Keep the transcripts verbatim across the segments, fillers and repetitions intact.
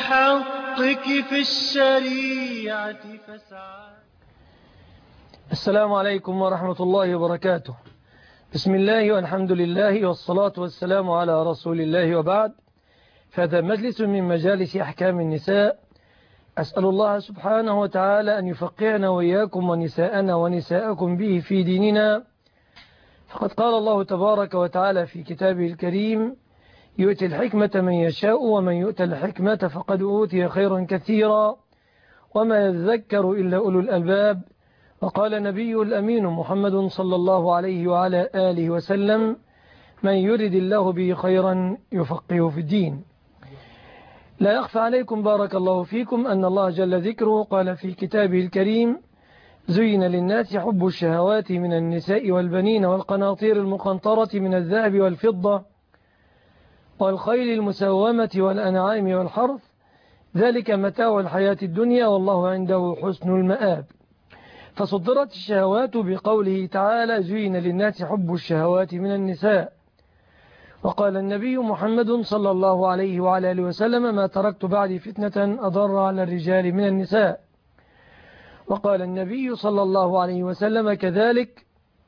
حقك في الشريعة فاسعى. السلام عليكم ورحمة الله وبركاته. بسم الله والحمد لله والصلاة والسلام على رسول الله، وبعد. فهذا مجلس من مجالس أحكام النساء. أسأل الله سبحانه وتعالى أن يفقهنا وإياكم ونساءنا ونساءكم به في ديننا. فقد قال الله تبارك وتعالى في كتابه الكريم: يؤتي الحكمة من يشاء ومن يؤتى الحكمة فقد أوتي خيرا كثيرا وما يذكر إلا أولو الألباب. وقال نبي الأمين محمد صلى الله عليه وعلى آله وسلم: من يرد الله به خيرا يفقه في الدين. لا يخفى عليكم بارك الله فيكم أن الله جل ذكره قال في كتابه الكريم: زين للناس حب الشهوات من النساء والبنين والقناطير المقنطرة من الذهب والفضة والخيل المسومة والأنعام والحرث، ذلك متاع الحياة الدنيا والله عنده حسن المآب. فصدرت الشهوات بقوله تعالى: زين للناس حب الشهوات من النساء. وقال النبي محمد صلى الله عليه وعلى آله وسلم: ما تركت بعدي فتنة أضر على الرجال من النساء. وقال النبي صلى الله عليه وسلم كذلك: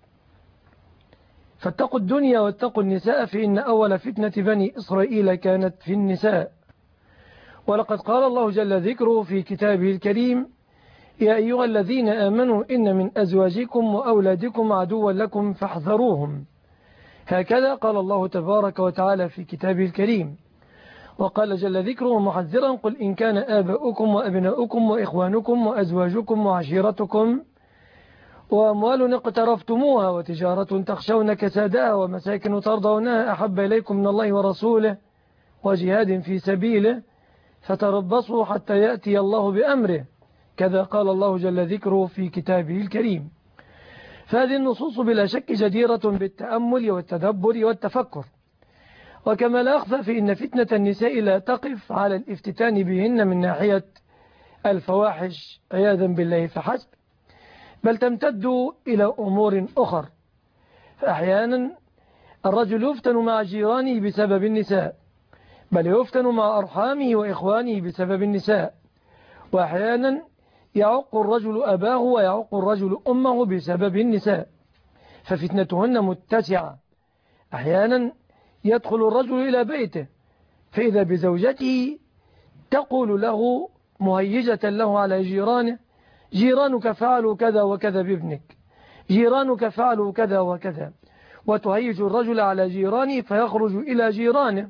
فاتقوا الدنيا واتقوا النساء فإن أول فتنة بني إسرائيل كانت في النساء. ولقد قال الله جل ذكره في كتابه الكريم: يا أيها الذين آمنوا إن من أزواجكم وأولادكم عدوا لكم فاحذروهم. هكذا قال الله تبارك وتعالى في كتابه الكريم. وقال جل ذكره محذرا: قل إن كان آباؤكم وأبناؤكم وإخوانكم وأزواجكم وعشيرتكم وأموال اقترفتموها وتجارة تخشون كسادها ومساكن ترضونها أحب إليكم من الله ورسوله وجهاد في سبيله فتربصوا حتى يأتي الله بأمره. كذا قال الله جل ذكره في كتابه الكريم. فهذه النصوص بلا شك جديرة بالتأمل والتدبر والتفكر. وكما لا أخفى في أن فتنة النساء لا تقف على الافتتان بهن من ناحية الفواحش عياذا بالله فحسب، بل تمتد إلى أمور أخر. فأحيانا الرجل يفتن مع جيرانه بسبب النساء، بل يفتن مع أرحامه وإخوانه بسبب النساء. وأحيانا يعق الرجل أباه ويعق الرجل أمه بسبب النساء، ففتنتهن متسعة. أحيانا يدخل الرجل إلى بيته فإذا بزوجته تقول له مهيجة له على جيرانه: جيرانك فعلوا كذا وكذا بابنك، جيرانك فعلوا كذا وكذا، وتهيج الرجل على جيرانه فيخرج إلى جيرانه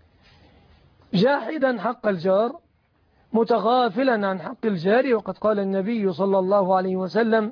جاحدا حق الجار متغافلا عن حق الجار. وقد قال النبي صلى الله عليه وسلم: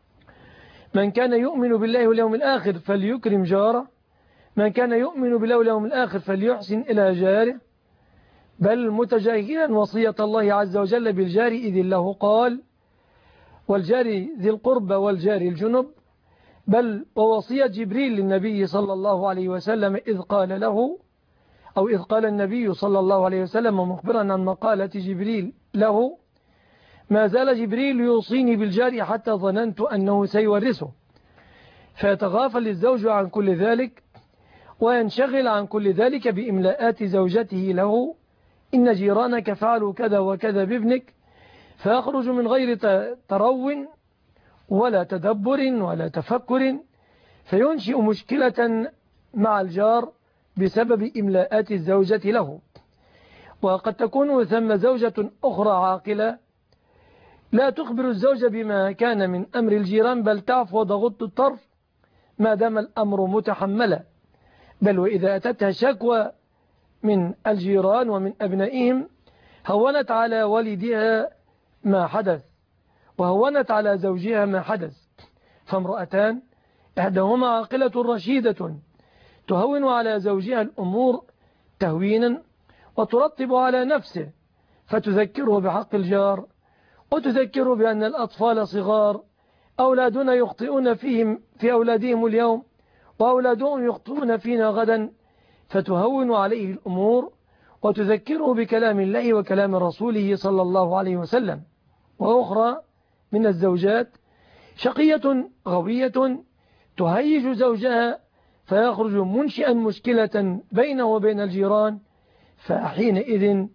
من كان يؤمن بالله واليوم الآخر فليكرم جاره، من كان يؤمن بالله واليوم الآخر فليحسن إلى جاره، بل متجاهلا وصية الله عز وجل بالجار إذ الله قال: والجار ذي القربى والجار الجنب، بل ووصية جبريل للنبي صلى الله عليه وسلم إذ قال له أو إذ قال النبي صلى الله عليه وسلم مخبرا عن مقالة جبريل له: ما زال جبريل يوصيني بالجار حتى ظننت أنه سيورثه. فيتغافل الزوج عن كل ذلك وينشغل عن كل ذلك بإملاءات زوجته له: إن جيرانك فعلوا كذا وكذا بابنك، فيخرج من غير ترو ولا تدبر ولا تفكر، فينشئ مشكلة مع الجار بسبب إملاءات الزوجة له. وقد تكون ثم زوجة أخرى عاقلة لا تخبر الزوج بما كان من أمر الجيران، بل تعفو وتغض الطرف ما دام الأمر متحملا. بل وإذا أتتها شكوى من الجيران ومن أبنائهم هونت على والدها ما حدث وهونت على زوجها ما حدث. فامرأتان إحداهما عاقلة رشيدة تهون على زوجها الأمور تهوينا وترطب على نفسه، فتذكره بحق الجار وتذكره بأن الأطفال صغار، أولادنا يخطئون فيهم في أولادهم اليوم وأولادهم يخطئون فينا غدا، فتهون عليه الأمور وتذكره بكلام الله وكلام رسوله صلى الله عليه وسلم. وأخرى من الزوجات شقية غوية تهيج زوجها فيخرج منشئا مشكلة بينه وبين الجيران، فحينئذ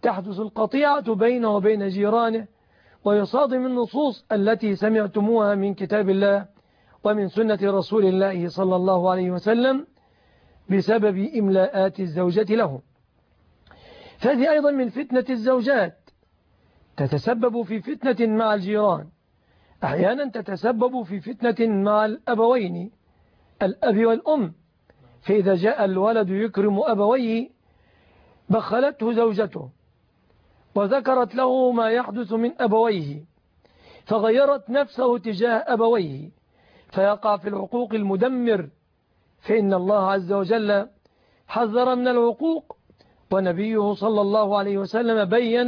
تحدث القطيعة بينه وبين جيرانه، ويصادم النصوص التي سمعتموها من كتاب الله ومن سنة رسول الله صلى الله عليه وسلم بسبب إملاءات الزوجة له. فهذه أيضا من فتنة الزوجات، تتسبب في فتنة مع الجيران، أحيانا تتسبب في فتنة مع الأبوين الأب والأم. فإذا جاء الولد يكرم أبويه بخلته زوجته وذكرت له ما يحدث من أبويه، فغيرت نفسه تجاه أبويه، فيقع في العقوق المدمر. فإن الله عز وجل حذر من العقوق، ونبيه صلى الله عليه وسلم بين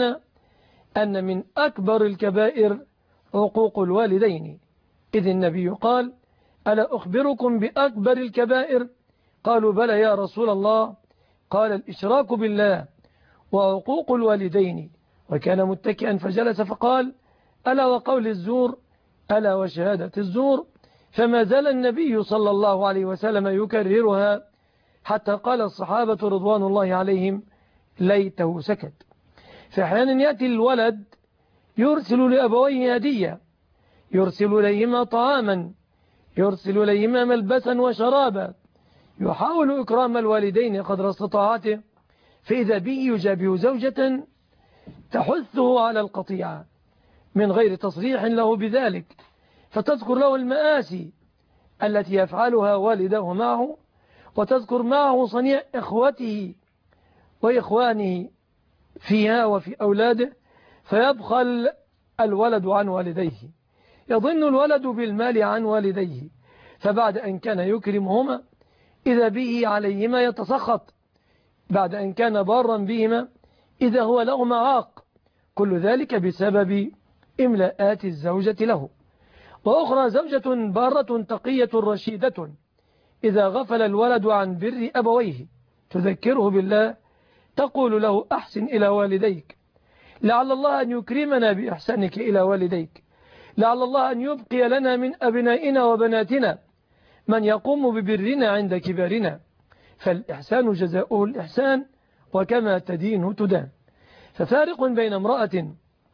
أن من أكبر الكبائر عقوق الوالدين، إذ النبي قال: ألا أخبركم بأكبر الكبائر؟ قالوا: بلى يا رسول الله. قال: الإشراك بالله وعقوق الوالدين. وكان متكئا فجلس فقال: ألا وقول الزور، ألا وشهادة الزور. فما زال النبي صلى الله عليه وسلم يكررها حتى قال الصحابة رضوان الله عليهم: ليته سكت. فأحيانا يأتي الولد يرسل لأبويه هدية، يرسل إليهما طعاما، يرسل إليهما ملبسا وشرابا، يحاول إكرام الوالدين قدر استطاعته، فإذا به يجابه زوجة تحثه على القطيعة من غير تصريح له بذلك، فتذكر له المآسي التي يفعلها والده معه، وتذكر معه صنيع إخوته وإخوانه فيها وفي أولاده، فيبخل الولد عن والديه، يظن الولد بالمال عن والديه، فبعد أن كان يكرمهما إذا به عليهما يتسخط، بعد أن كان بارا بهما إذا هو لهما عاق، كل ذلك بسبب إملاءات الزوجة له. وأخرى زوجة بارة تقية رشيدة، إذا غفل الولد عن بر أبويه تذكره بالله، تقول له: أحسن إلى والديك، لعل الله أن يكرمنا بإحسانك إلى والديك، لعل الله أن يبقي لنا من أبنائنا وبناتنا من يقوم ببرنا عند كبارنا، فالإحسان جزاؤه الإحسان، وكما تدين تدان. ففارق بين امرأة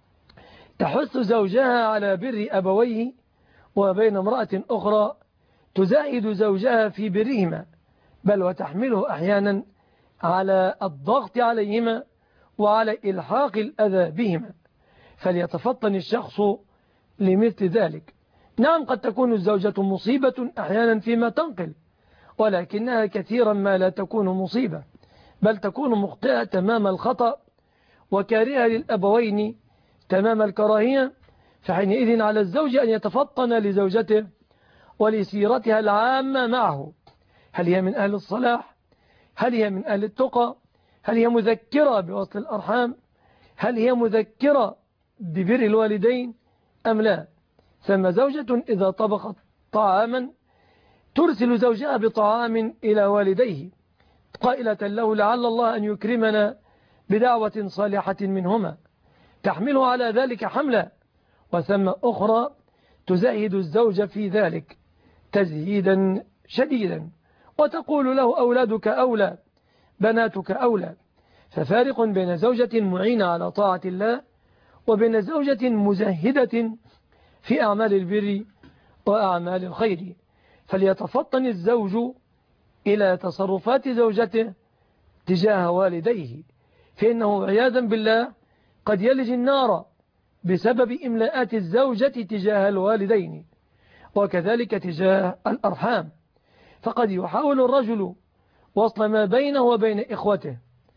تحث زوجها على بر أبويه وبين امرأة أخرى تزايد زوجها في برهما، بل وتحمله أحيانا على الضغط عليهما وعلى إلحاق الأذى بهما، فليتفطن الشخص لمثل ذلك. نعم، قد تكون الزوجة مصيبة أحيانا فيما تنقل، ولكنها كثيرا ما لا تكون مصيبة، بل تكون مخطئة تمام الخطأ وكارهة للأبوين تمام الكراهية. فحينئذ على الزوج أن يتفطن لزوجته ولسيرتها العامة معه، هل هي من أهل الصلاح؟ هل هي من أهل التقى؟ هل هي مذكرة بوصل الأرحام؟ هل هي مذكرة ببر الوالدين أم لا؟ ثم زوجة إذا طبخت طعاما ترسل زوجها بطعام إلى والديه قائلة له: لعل الله أن يكرمنا بدعوة صالحة منهما، تحمله على ذلك حملا. وثم أخرى تزهد الزوج في ذلك تزهيدا شديدا، وتقول له: أولادك أولى، بناتك أولى. ففارق بين زوجة معينة على طاعة الله وبين زوجة مزهدة في أعمال البر وأعمال الخير. فليتفطن الزوج إلى تصرفات زوجته تجاه والديه، فإنه عياذا بالله قد يلج النار بسبب إملاءات الزوجة تجاه الوالدين، وكذلك تجاه الأرحام. فقد يحاول الرجل وصل ما بينه وبين إخوته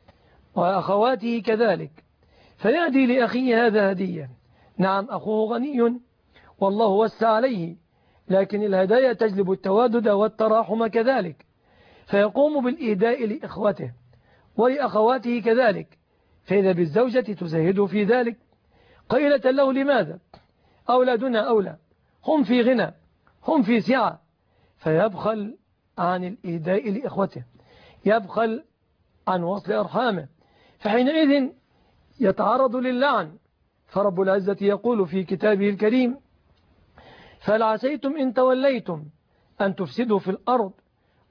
وأخواته كذلك، فيأتي لأخيه هذا هدية، نعم أخوه غني والله وسع عليه، لكن الهدايا تجلب التوادد والتراحم كذلك، فيقوم بالإهداء لإخوته ولأخواته كذلك، فإذا بالزوجة تزهد في ذلك قيلة له: لماذا؟ أولادنا أولى، هم في غنى، هم في سعة، فيبخل عن الإهداء لإخوته، يبخل عن وصل أرحامه، فحينئذ يتعرض للعن. فرب العزة يقول في كتابه الكريم: فهل عسيتم إن توليتم أن تفسدوا في الأرض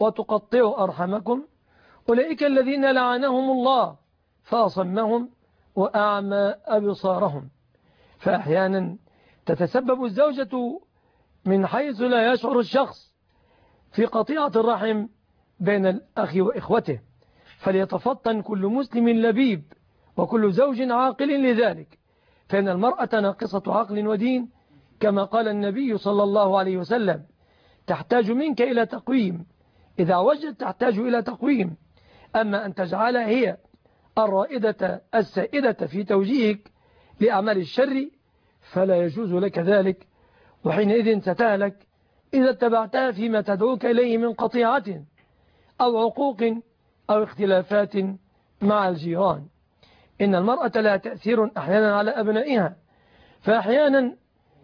وتقطعوا أرحمكم، أولئك الذين لعنهم الله فأصمهم وأعمى أبصارهم. فأحيانا تتسبب الزوجة من حيث لا يشعر الشخص في قطيعة الرحم بين الأخ وإخوته، فليتفطن كل مسلم لبيب وكل زوج عاقل لذلك، فإن المرأة ناقصة عقل ودين كما قال النبي صلى الله عليه وسلم: تحتاج منك إلى تقويم، إذا وجدت تحتاج إلى تقويم. أما أن تجعلها هي الرائدة السائدة في توجيهك لأعمال الشر فلا يجوز لك ذلك، وحينئذ ستهلك إذا اتبعتها فيما تدعوك إليه من قطيعة أو عقوق أو اختلافات مع الجيران. إن المرأة لها تأثير أحيانا على أبنائها، فأحيانا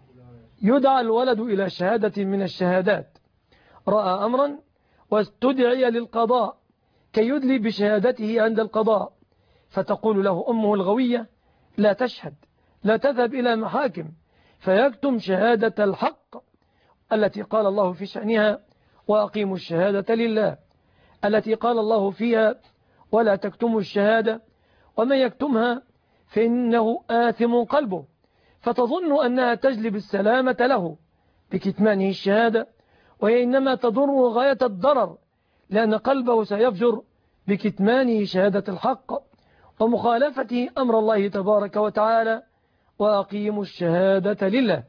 يدعى الولد إلى شهادة من الشهادات، رأى أمرا واستدعي للقضاء كي يدلي بشهادته عند القضاء، فتقول له أمه الغوية: لا تشهد، لا تذهب إلى محاكم، فيكتم شهادة الحق التي قال الله في شأنها: وأقيموا الشهادة لله، التي قال الله فيها: ولا تكتموا الشهادة، ومن يكتمها فإنه آثم قلبه، فتظن أنها تجلب السلامة له بكتمانه الشهادة، وهي إنما تضر غاية الضرر، لأن قلبه سيفجر بكتمانه شهادة الحق ومخالفته أمر الله تبارك وتعالى: وأقيموا الشهادة لله.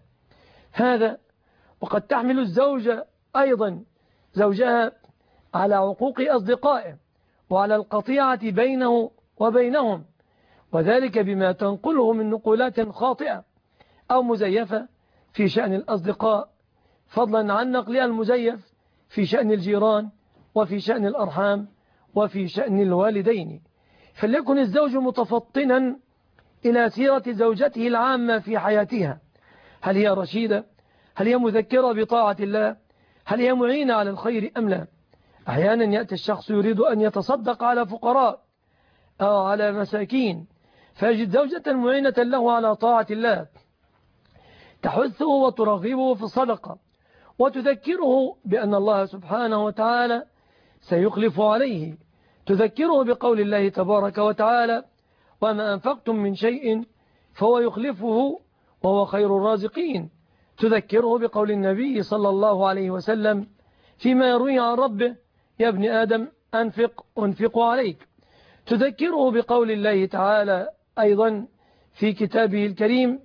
هذا وقد تحمل الزوجة أيضا زوجها على عقوق أصدقائه وعلى القطيعة بينه وبينهم، وذلك بما تنقله من نقولات خاطئة أو مزيفة في شأن الأصدقاء، فضلا عن نقلها المزيف في شأن الجيران وفي شأن الأرحام وفي شأن الوالدين. فليكن الزوج متفطنا إلى سيرة زوجته العامة في حياتها، هل هي رشيدة؟ هل هي مذكرة بطاعة الله؟ هل هي معينة على الخير أم لا؟ أحيانا يأتي الشخص يريد أن يتصدق على فقراء أو على مساكين، فيجد زوجة معينة له على طاعة الله تحثه وترغبه في الصدقة وتذكره بأن الله سبحانه وتعالى سيخلف عليه، تذكره بقول الله تبارك وتعالى: وما أنفقتم من شيء فهو يخلفه وهو خير الرازقين، تذكره بقول النبي صلى الله عليه وسلم فيما يروي عن ربه: يا ابن آدم أنفق أنفق عليك، تذكره بقول الله تعالى أيضا في كتابه الكريم: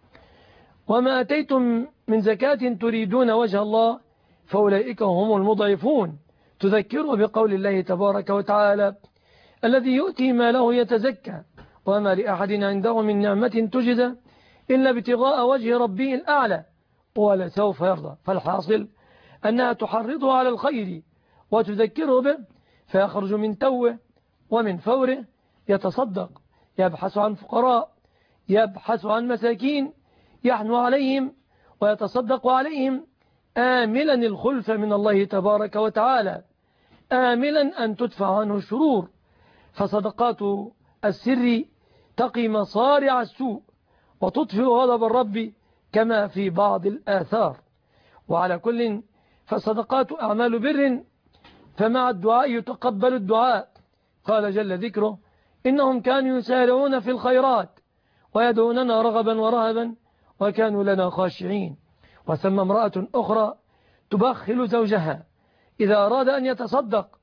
وما أتيتم من زكاة تريدون وجه الله فأولئك هم المضعفون، تذكره بقول الله تبارك وتعالى: الذي يؤتي ماله يتزكى وما لأحد عنده من نعمة تجزى إلا ابتغاء وجه ربه الأعلى ولسوف يرضى. فالحاصل أنها تحرضه على الخير وتذكره به، فيخرج من توه ومن فوره يتصدق، يبحث عن فقراء، يبحث عن مساكين يحنو عليهم ويتصدق عليهم، آملا الخلف من الله تبارك وتعالى، آملا أن تدفع عنه الشرور. فصدقات السر تقي مصارع السوء وتطفئ غضب الرب كما في بعض الآثار. وعلى كل فصدقات أعمال بر، فمع الدعاء يتقبل الدعاء. قال جل ذكره: إنهم كانوا يسارعون في الخيرات ويدعوننا رغبا ورهبا وكانوا لنا خاشعين. وثم امرأة أخرى تبخل زوجها إذا أراد أن يتصدق،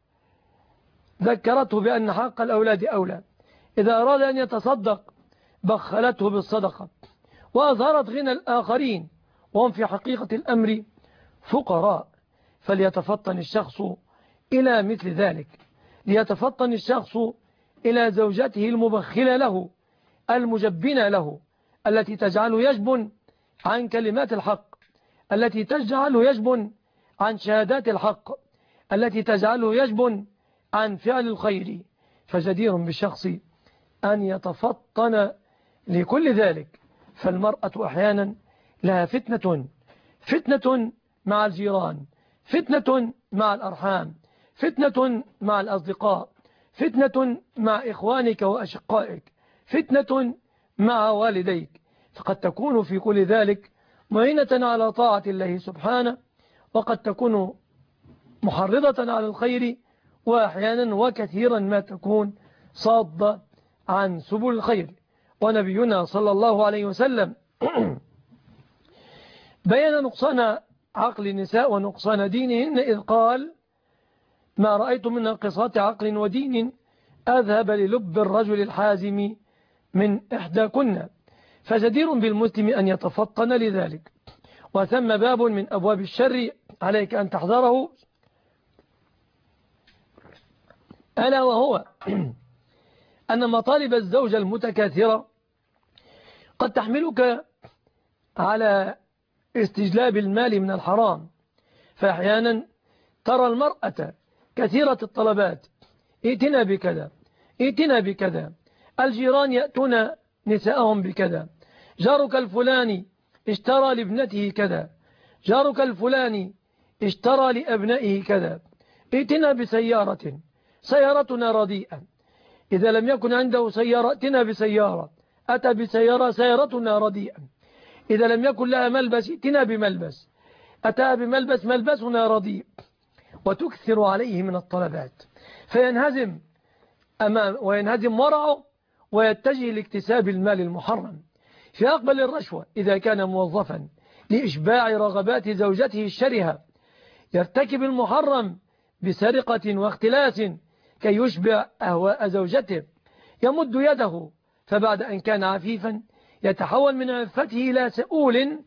ذكرته بأن حق الأولاد أولى، إذا أراد أن يتصدق بخلته بالصدقة وأظهرت غنى الآخرين وهم في حقيقة الأمر فقراء. فليتفطن الشخص إلى مثل ذلك، ليتفطن الشخص إلى زوجته المبخلة له المجبنة له، التي تجعله يجبن عن كلمات الحق، التي تجعله يجبن عن شهادات الحق، التي تجعله يجبن عن فعل الخير. فجدير بالشخص أن يتفطن لكل ذلك. فالمرأة أحيانا لها فتنة، فتنة مع الجيران، فتنة مع الأرحام، فتنة مع الأصدقاء، فتنة مع إخوانك وأشقائك، فتنة مع والديك. فقد تكون في كل ذلك معينة على طاعة الله سبحانه، وقد تكون محرضة على الخير، وأحيانا وكثيرا ما تكون صادة عن سبل الخير. ونبينا صلى الله عليه وسلم بين نقصان عقل النساء ونقصان دينهن إذ قال: ما رأيت من ناقصات عقل ودين أذهب للب الرجل الحازم من إحداكن، فجدير بالمسلم أن يتفطن لذلك. وثم باب من أبواب الشر عليك أن تحذره، ألا وهو أن مطالب الزوجة المتكاثرة قد تحملك على استجلاب المال من الحرام. فأحيانا ترى المرأة كثيرة الطلبات: ائتنا بكذا، ائتنا بكذا، الجيران يأتون نساءهم بكذا، جارك الفلاني اشترى لابنته كذا، جارك الفلاني اشترى لأبنائه كذا، ائتنا بسيارة، سيارتنا رديئة، إذا لم يكن عنده سيارة ائتنا بسيارة، أتى بسيارة، سيارتنا رديئة، إذا لم يكن لها ملبس ائتنا بملبس، أتى بملبس، ملبسنا رديء. وتكثر عليه من الطلبات، فينهزم أمام وينهزم ورعه ويتجه لاكتساب المال المحرم. فيقبل الرشوة إذا كان موظفا لإشباع رغبات زوجته الشرهة، يرتكب المحرم بسرقة واختلاس كي يشبع أهواء زوجته، يمد يده فبعد أن كان عفيفا يتحول من عفته إلى سؤول،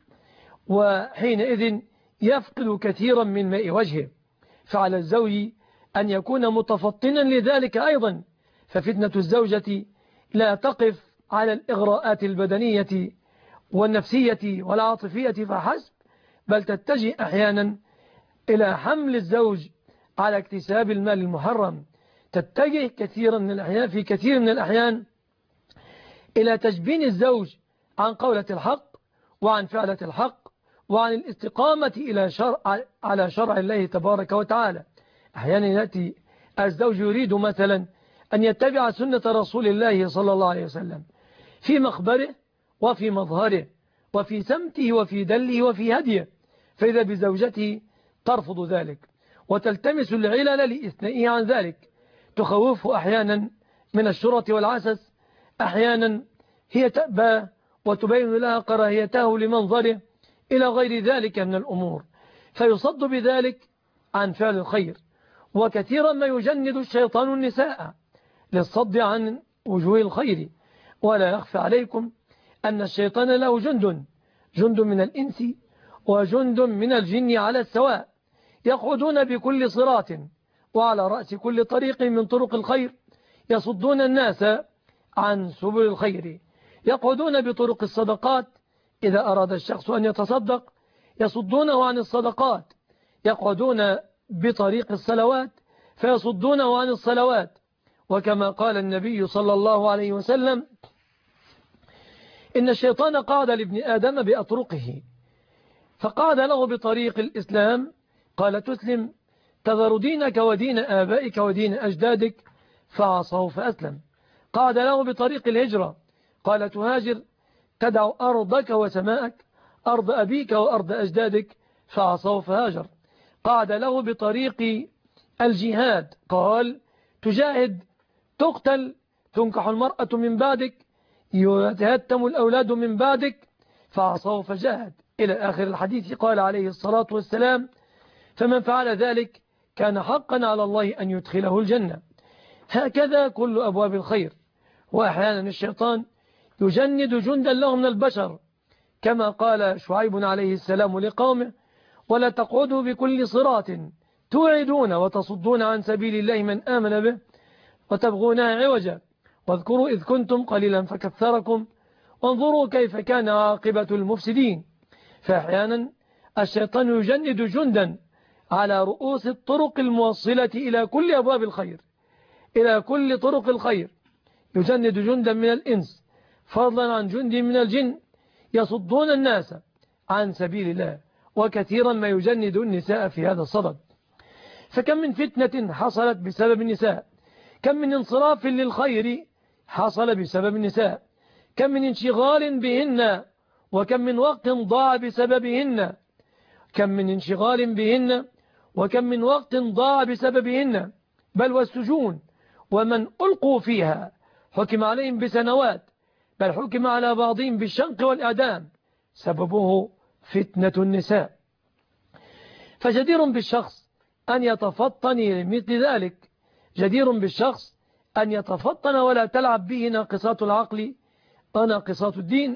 وحينئذ يفقد كثيرا من ماء وجهه. فعلى الزوج أن يكون متفطنا لذلك أيضا، ففتنة الزوجة لا تقف على الإغراءات البدنية والنفسية والعاطفية فحسب، بل تتجه أحيانا إلى حمل الزوج على اكتساب المال المحرم، تتجه كثيرا من الأحيان في كثير من الأحيان إلى تجبين الزوج عن قولة الحق وعن فعلة الحق وعن الاستقامة إلى شرع على شرع الله تبارك وتعالى. أحيانا يأتي الزوج يريد مثلا أن يتبع سنة رسول الله صلى الله عليه وسلم في مخبره وفي مظهره وفي سمته وفي دله وفي هديه، فإذا بزوجته ترفض ذلك وتلتمس العلل لإثنائه عن ذلك، تخوفه أحيانا من الشرط والعسس، أحيانا هي تأبى وتبين لها كراهيته لمنظره، إلى غير ذلك من الأمور، فيصد بذلك عن فعل الخير. وكثيرا ما يجند الشيطان النساء للصد عن وجوه الخير، ولا يخفى عليكم أن الشيطان له جند، جند من الإنس وجند من الجن على السواء، يقعدون بكل صراط وعلى رأس كل طريق من طرق الخير، يصدون الناس عن سبل الخير، يقعدون بطرق الصدقات إذا أراد الشخص أن يتصدق، يصدونه عن الصدقات، يقعدون بطريق الصلوات فيصدونه عن الصلوات. وكما قال النبي صلى الله عليه وسلم: إن الشيطان قعد لابن آدم بأطرقه، فقعد له بطريق الإسلام، قال: تسلم تذر دينك ودين آبائك ودين أجدادك، فعصاه فأسلم. قعد له بطريق الهجرة، قال: تهاجر تدع أرضك وسماءك، أرض أبيك وأرض أجدادك، فعصاه فهاجر. قعد له بطريق الجهاد، قال: تجاهد تقتل تنكح المرأة من بعدك، يتهتم الأولاد من بعدك، فعصاه فجاهد، إلى آخر الحديث. قال عليه الصلاة والسلام: فمن فعل ذلك كان حقا على الله أن يدخله الجنة. هكذا كل أبواب الخير. وأحيانا الشيطان يجند جندا له من البشر، كما قال شعيب عليه السلام لقومه: ولا تقعدوا بكل صراط توعدون وتصدون عن سبيل الله من آمن به وتبغونها عوجا، واذكروا إذ كنتم قليلا فكثركم وانظروا كيف كان عاقبة المفسدين. فأحيانا الشيطان يجند جندا على رؤوس الطرق الموصلة إلى كل أبواب الخير، إلى كل طرق الخير، يجند جندا من الإنس فضلا عن جند من الجن يصدون الناس عن سبيل الله. وكثيرا ما يجند النساء في هذا الصدد. فكم من فتنة حصلت بسبب النساء، كم من انصراف للخير حصل بسبب النساء، كم من انشغال بهن، وكم من وقت ضاع بسببهن، كم من انشغال بهن وكم من وقت ضاع بسببهن، بل والسجون، ومن ألقوا فيها حكم عليهم بسنوات بل حكم على بعضهم بالشنق والإعدام سببه فتنة النساء. فجدير بالشخص أن يتفطن لمثل ذلك، جدير بالشخص أن يتفطن ولا تلعب به ناقصات العقل وناقصات الدين.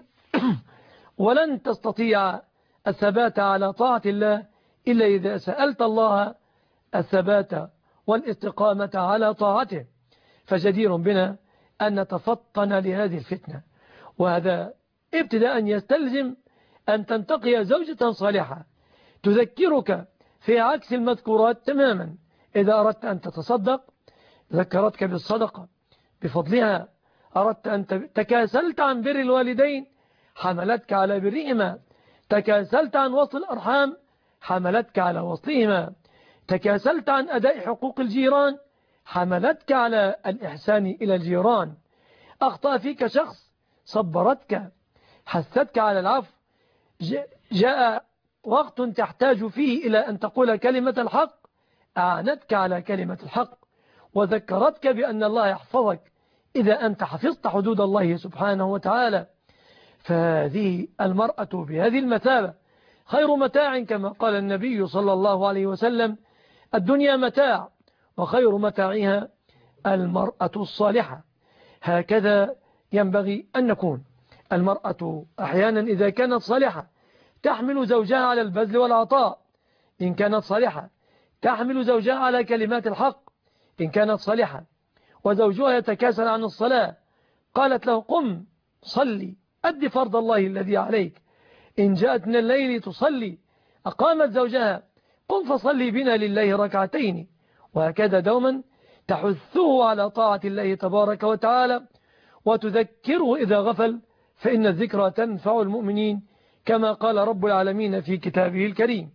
ولن تستطيع الثبات على طاعة الله إلا إذا سألت الله الثبات والاستقامة على طاعته. فجدير بنا أن نتفطن لهذه الفتنة، وهذا ابتداء يستلزم أن تنتقي زوجة صالحة تذكرك في عكس المذكورات تماما. إذا أردت أن تتصدق ذكرتك بالصدقة بفضلها، أردت أن تكاسلت عن بر الوالدين حملتك على برهما، تكاسلت عن وصل الأرحام حملتك على وصلهما، تكاسلت عن أداء حقوق الجيران حملتك على الإحسان إلى الجيران، أخطأ فيك شخص صبرتك حثتك على العفو، جاء وقت تحتاج فيه إلى أن تقول كلمة الحق أعانتك على كلمة الحق، وذكرتك بأن الله يحفظك إذا أنت حفظت حدود الله سبحانه وتعالى. فهذه المرأة بهذه المثابة خير متاع، كما قال النبي صلى الله عليه وسلم: الدنيا متاع وخير متاعها المرأة الصالحة. هكذا ينبغي أن نكون. المرأة أحيانا إذا كانت صالحة تحمل زوجها على البذل والعطاء، إن كانت صالحة تحمل زوجها على كلمات الحق، إن كانت صالحة وزوجها يتكاسل عن الصلاة قالت له: قم صلي أد فرض الله الذي عليك. إن جاءت من الليل تصلي أقامت زوجها: قم فصلي بنا لله ركعتين. وهكذا دوما تحثه على طاعة الله تبارك وتعالى وتذكره إذا غفل، فإن الذكرى تنفع المؤمنين كما قال رب العالمين في كتابه الكريم.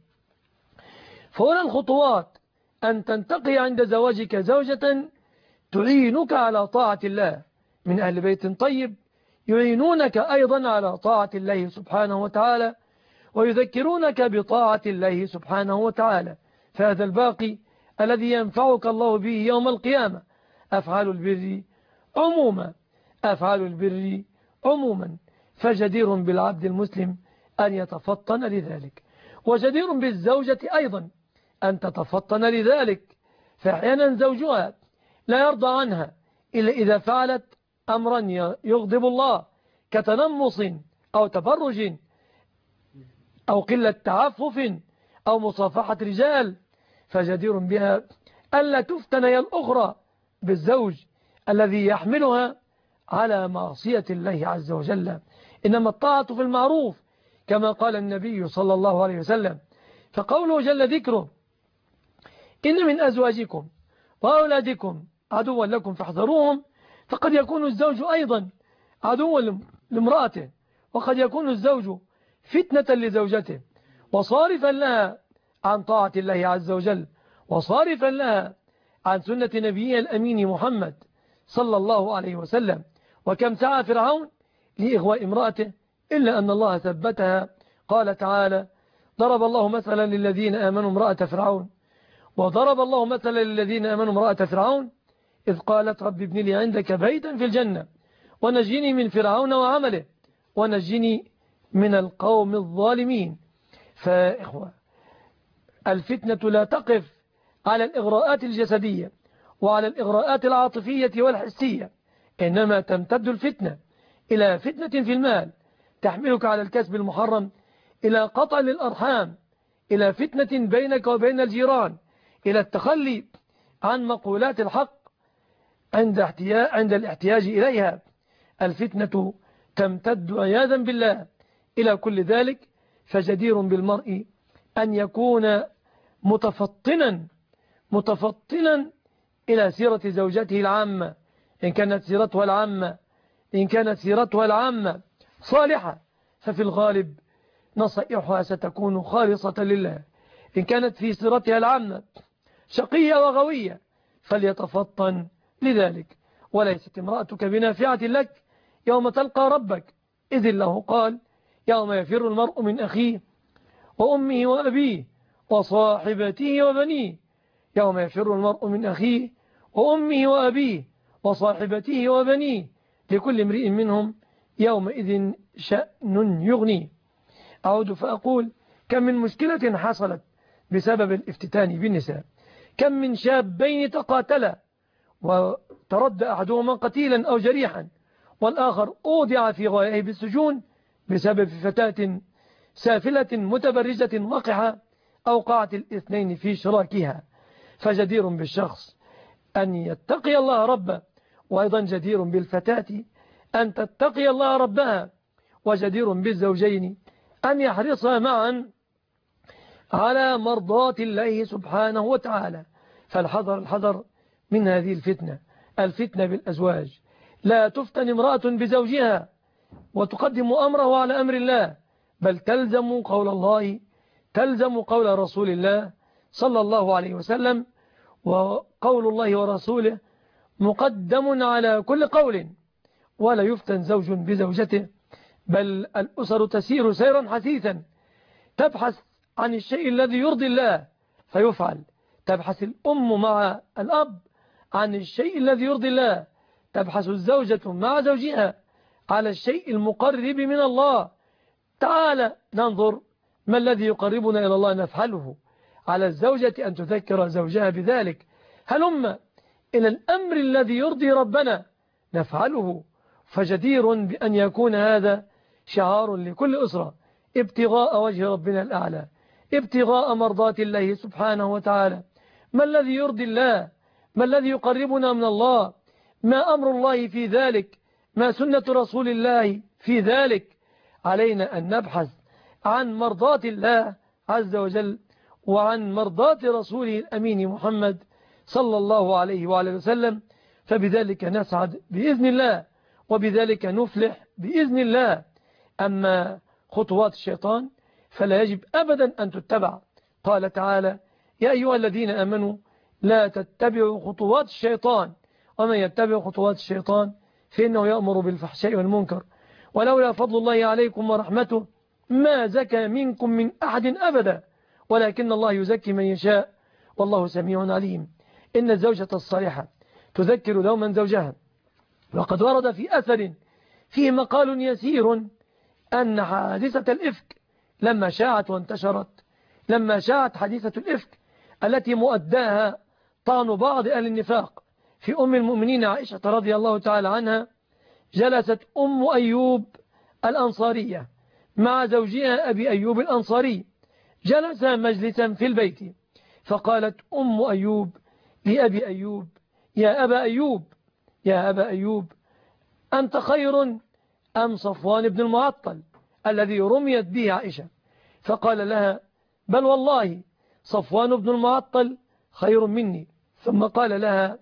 فهنا الخطوات: أن تنتقي عند زواجك زوجة تعينك على طاعة الله من أهل بيت طيب، يعينونك أيضا على طاعة الله سبحانه وتعالى ويذكرونك بطاعة الله سبحانه وتعالى. فهذا الباقي الذي ينفعك الله به يوم القيامة. أفعال البر عموما أفعال البر عموما فجدير بالعبد المسلم أن يتفطن لذلك، وجدير بالزوجة أيضا أن تتفطن لذلك. فأحيانا زوجها لا يرضى عنها إلا إذا فعلت أمرا يغضب الله كتنمص أو تبرج أو قلة تعفف أو مصافحة رجال، فجدير بها ألا تفتن هي الأخرى بالزوج الذي يحملها على معصية الله عز وجل. إنما الطاعة في المعروف كما قال النبي صلى الله عليه وسلم. فقوله جل ذكره: إن من أزواجكم وأولادكم عدوا لكم فاحذروهم. فقد يكون الزوج أيضا عدوا لامرأته، وقد يكون الزوج فتنة لزوجته وصارفا لها عن طاعة الله عز وجل، وصارفا لها عن سنة نبيه الأمين محمد صلى الله عليه وسلم. وكم سعى فرعون لإغواء امرأته إلا أن الله ثبتها. قال تعالى: ضرب الله مثلا للذين آمنوا امرأة فرعون وضرب الله مثلا للذين آمنوا امرأة فرعون إذ قالت رب ابن لي عندك بيتا في الجنة ونجني من فرعون وعمله ونجني من القوم الظالمين. فإخوة، الفتنة لا تقف على الإغراءات الجسدية وعلى الإغراءات العاطفية والحسية، إنما تمتد الفتنة إلى فتنة في المال تحملك على الكسب المحرم، إلى قطع للأرحام، إلى فتنة بينك وبين الجيران، إلى التخلي عن مقولات الحق عند احتياج عند الاحتياج إليها. الفتنة تمتد عياذا بالله إلى كل ذلك. فجدير بالمرء أن يكون متفطنا متفطنا إلى سيرة زوجته العامة، إن كانت سيرتها العامة إن كانت سيرتها العامة صالحة ففي الغالب نصائحها ستكون خالصة لله. إن كانت في سيرتها العامة شقية وغوية فليتفطن لذلك. وليست امرأتك بنافعة لك يوم تلقى ربك، إذ الله قال: يوم يفر المرء من أخيه وأمه وأبيه وصاحبته وبنيه. يوم يفر المرء من أخيه وأمه وأبيه وصاحبته وبنيه لكل امرئ منهم يومئذ شأن يغنيه. أعود فأقول: كم من مشكلة حصلت بسبب الافتتان بالنساء، كم من شابين تقاتلا وترد أحدهما قتيلا أو جريحا، والآخر أودع في غايه بالسجون بسبب فتاة سافلة متبرجة وقحة أوقعت الاثنين في شراكها. فجدير بالشخص أن يتقي الله ربه، وأيضا جدير بالفتاة أن تتقي الله ربها، وجدير بالزوجين أن يحرصا معا على مرضاة الله سبحانه وتعالى. فالحذر الحذر من هذه الفتنة، الفتنة بالأزواج. لا تفتن امرأة بزوجها وتقدم أمره على أمر الله، بل تلزم قول الله، تلزم قول رسول الله صلى الله عليه وسلم، وقول الله ورسوله مقدم على كل قول. ولا يفتن زوج بزوجته، بل الأسر تسير سيرا حثيثا، تبحث عن الشيء الذي يرضي الله فيفعل، تبحث الأم مع الأب عن الشيء الذي يرضي الله، تبحث الزوجة مع زوجها على الشيء المقرب من الله. تعال ننظر ما الذي يقربنا إلى الله نفعله. على الزوجة أن تذكر زوجها بذلك، هلم إلى الأمر الذي يرضي ربنا نفعله. فجدير بأن يكون هذا شعار لكل أسرة: ابتغاء وجه ربنا الأعلى، ابتغاء مرضات الله سبحانه وتعالى. ما الذي يرضي الله؟ ما الذي يقربنا من الله؟ ما أمر الله في ذلك؟ ما سنة رسول الله في ذلك؟ علينا أن نبحث عن مرضات الله عز وجل وعن مرضات رسوله الأمين محمد صلى الله عليه وعلى وسلم، فبذلك نسعد بإذن الله، وبذلك نفلح بإذن الله. أما خطوات الشيطان فلا يجب أبدا أن تتبع. قال تعالى: يا أيها الذين آمنوا لا تتبعوا خطوات الشيطان، ومن يتبع خطوات الشيطان فإنه يأمر بالفحشاء والمنكر، ولولا فضل الله عليكم ورحمته ما زكى منكم من أحد أبدا، ولكن الله يزكي من يشاء والله سميع عليم. إن الزوجة الصالحة تذكر دوما زوجها. وقد ورد في أثر فيه مقال يسير أن حادثة الإفك لما شاعت وانتشرت، لما شاعت حادثة الإفك التي مؤداها طعن بعض أهل النفاق في أم المؤمنين عائشة رضي الله تعالى عنها، جلست أم أيوب الأنصارية مع زوجها أبي أيوب الأنصاري، جلس مجلسا في البيت، فقالت أم أيوب لأبي أيوب: يا أبا أيوب، يا أبا أيوب، أنت خير أم صفوان بن المعطل الذي رميت به عائشة؟ فقال لها: بل والله صفوان بن المعطل خير مني. ثم قال لها: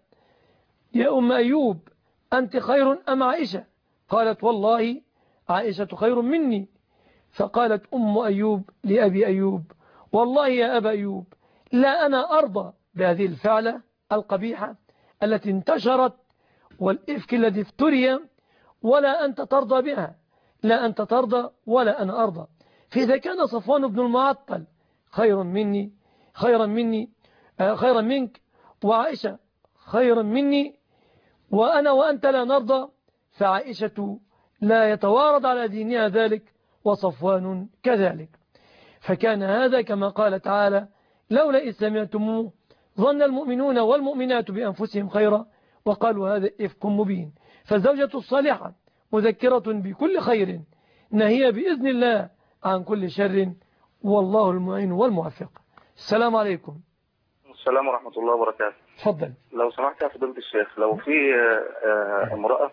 يا أم أيوب، أنت خير أم عائشة؟ قالت: والله عائشة خير مني. فقالت أم أيوب لأبي أيوب: والله يا أبا أيوب، لا أنا أرضى بهذه الفعلة القبيحة التي انتشرت والإفك الذي افتري، ولا أنت ترضى بها، لا أنت ترضى ولا أنا أرضى. فإذا كان صفوان بن المعطل خير مني خيرا مني آه خيرا منك، وعائشة خيرا مني، وأنا وأنت لا نرضى، فعائشة لا يتوارد على دينها ذلك، وصفوان كذلك. فكان هذا كما قال تعالى: لولا إذ سمعتموه ظن المؤمنون والمؤمنات بأنفسهم خيرا وقالوا هذا إفك مبين. فالزوجة الصالحة مذكرة بكل خير، نهي بإذن الله عن كل شر، والله المعين والموفق. السلام عليكم. السلام ورحمة الله وبركاته. تفضل. لو سمحت يا فضيلة الشيخ، لو في آه امرأة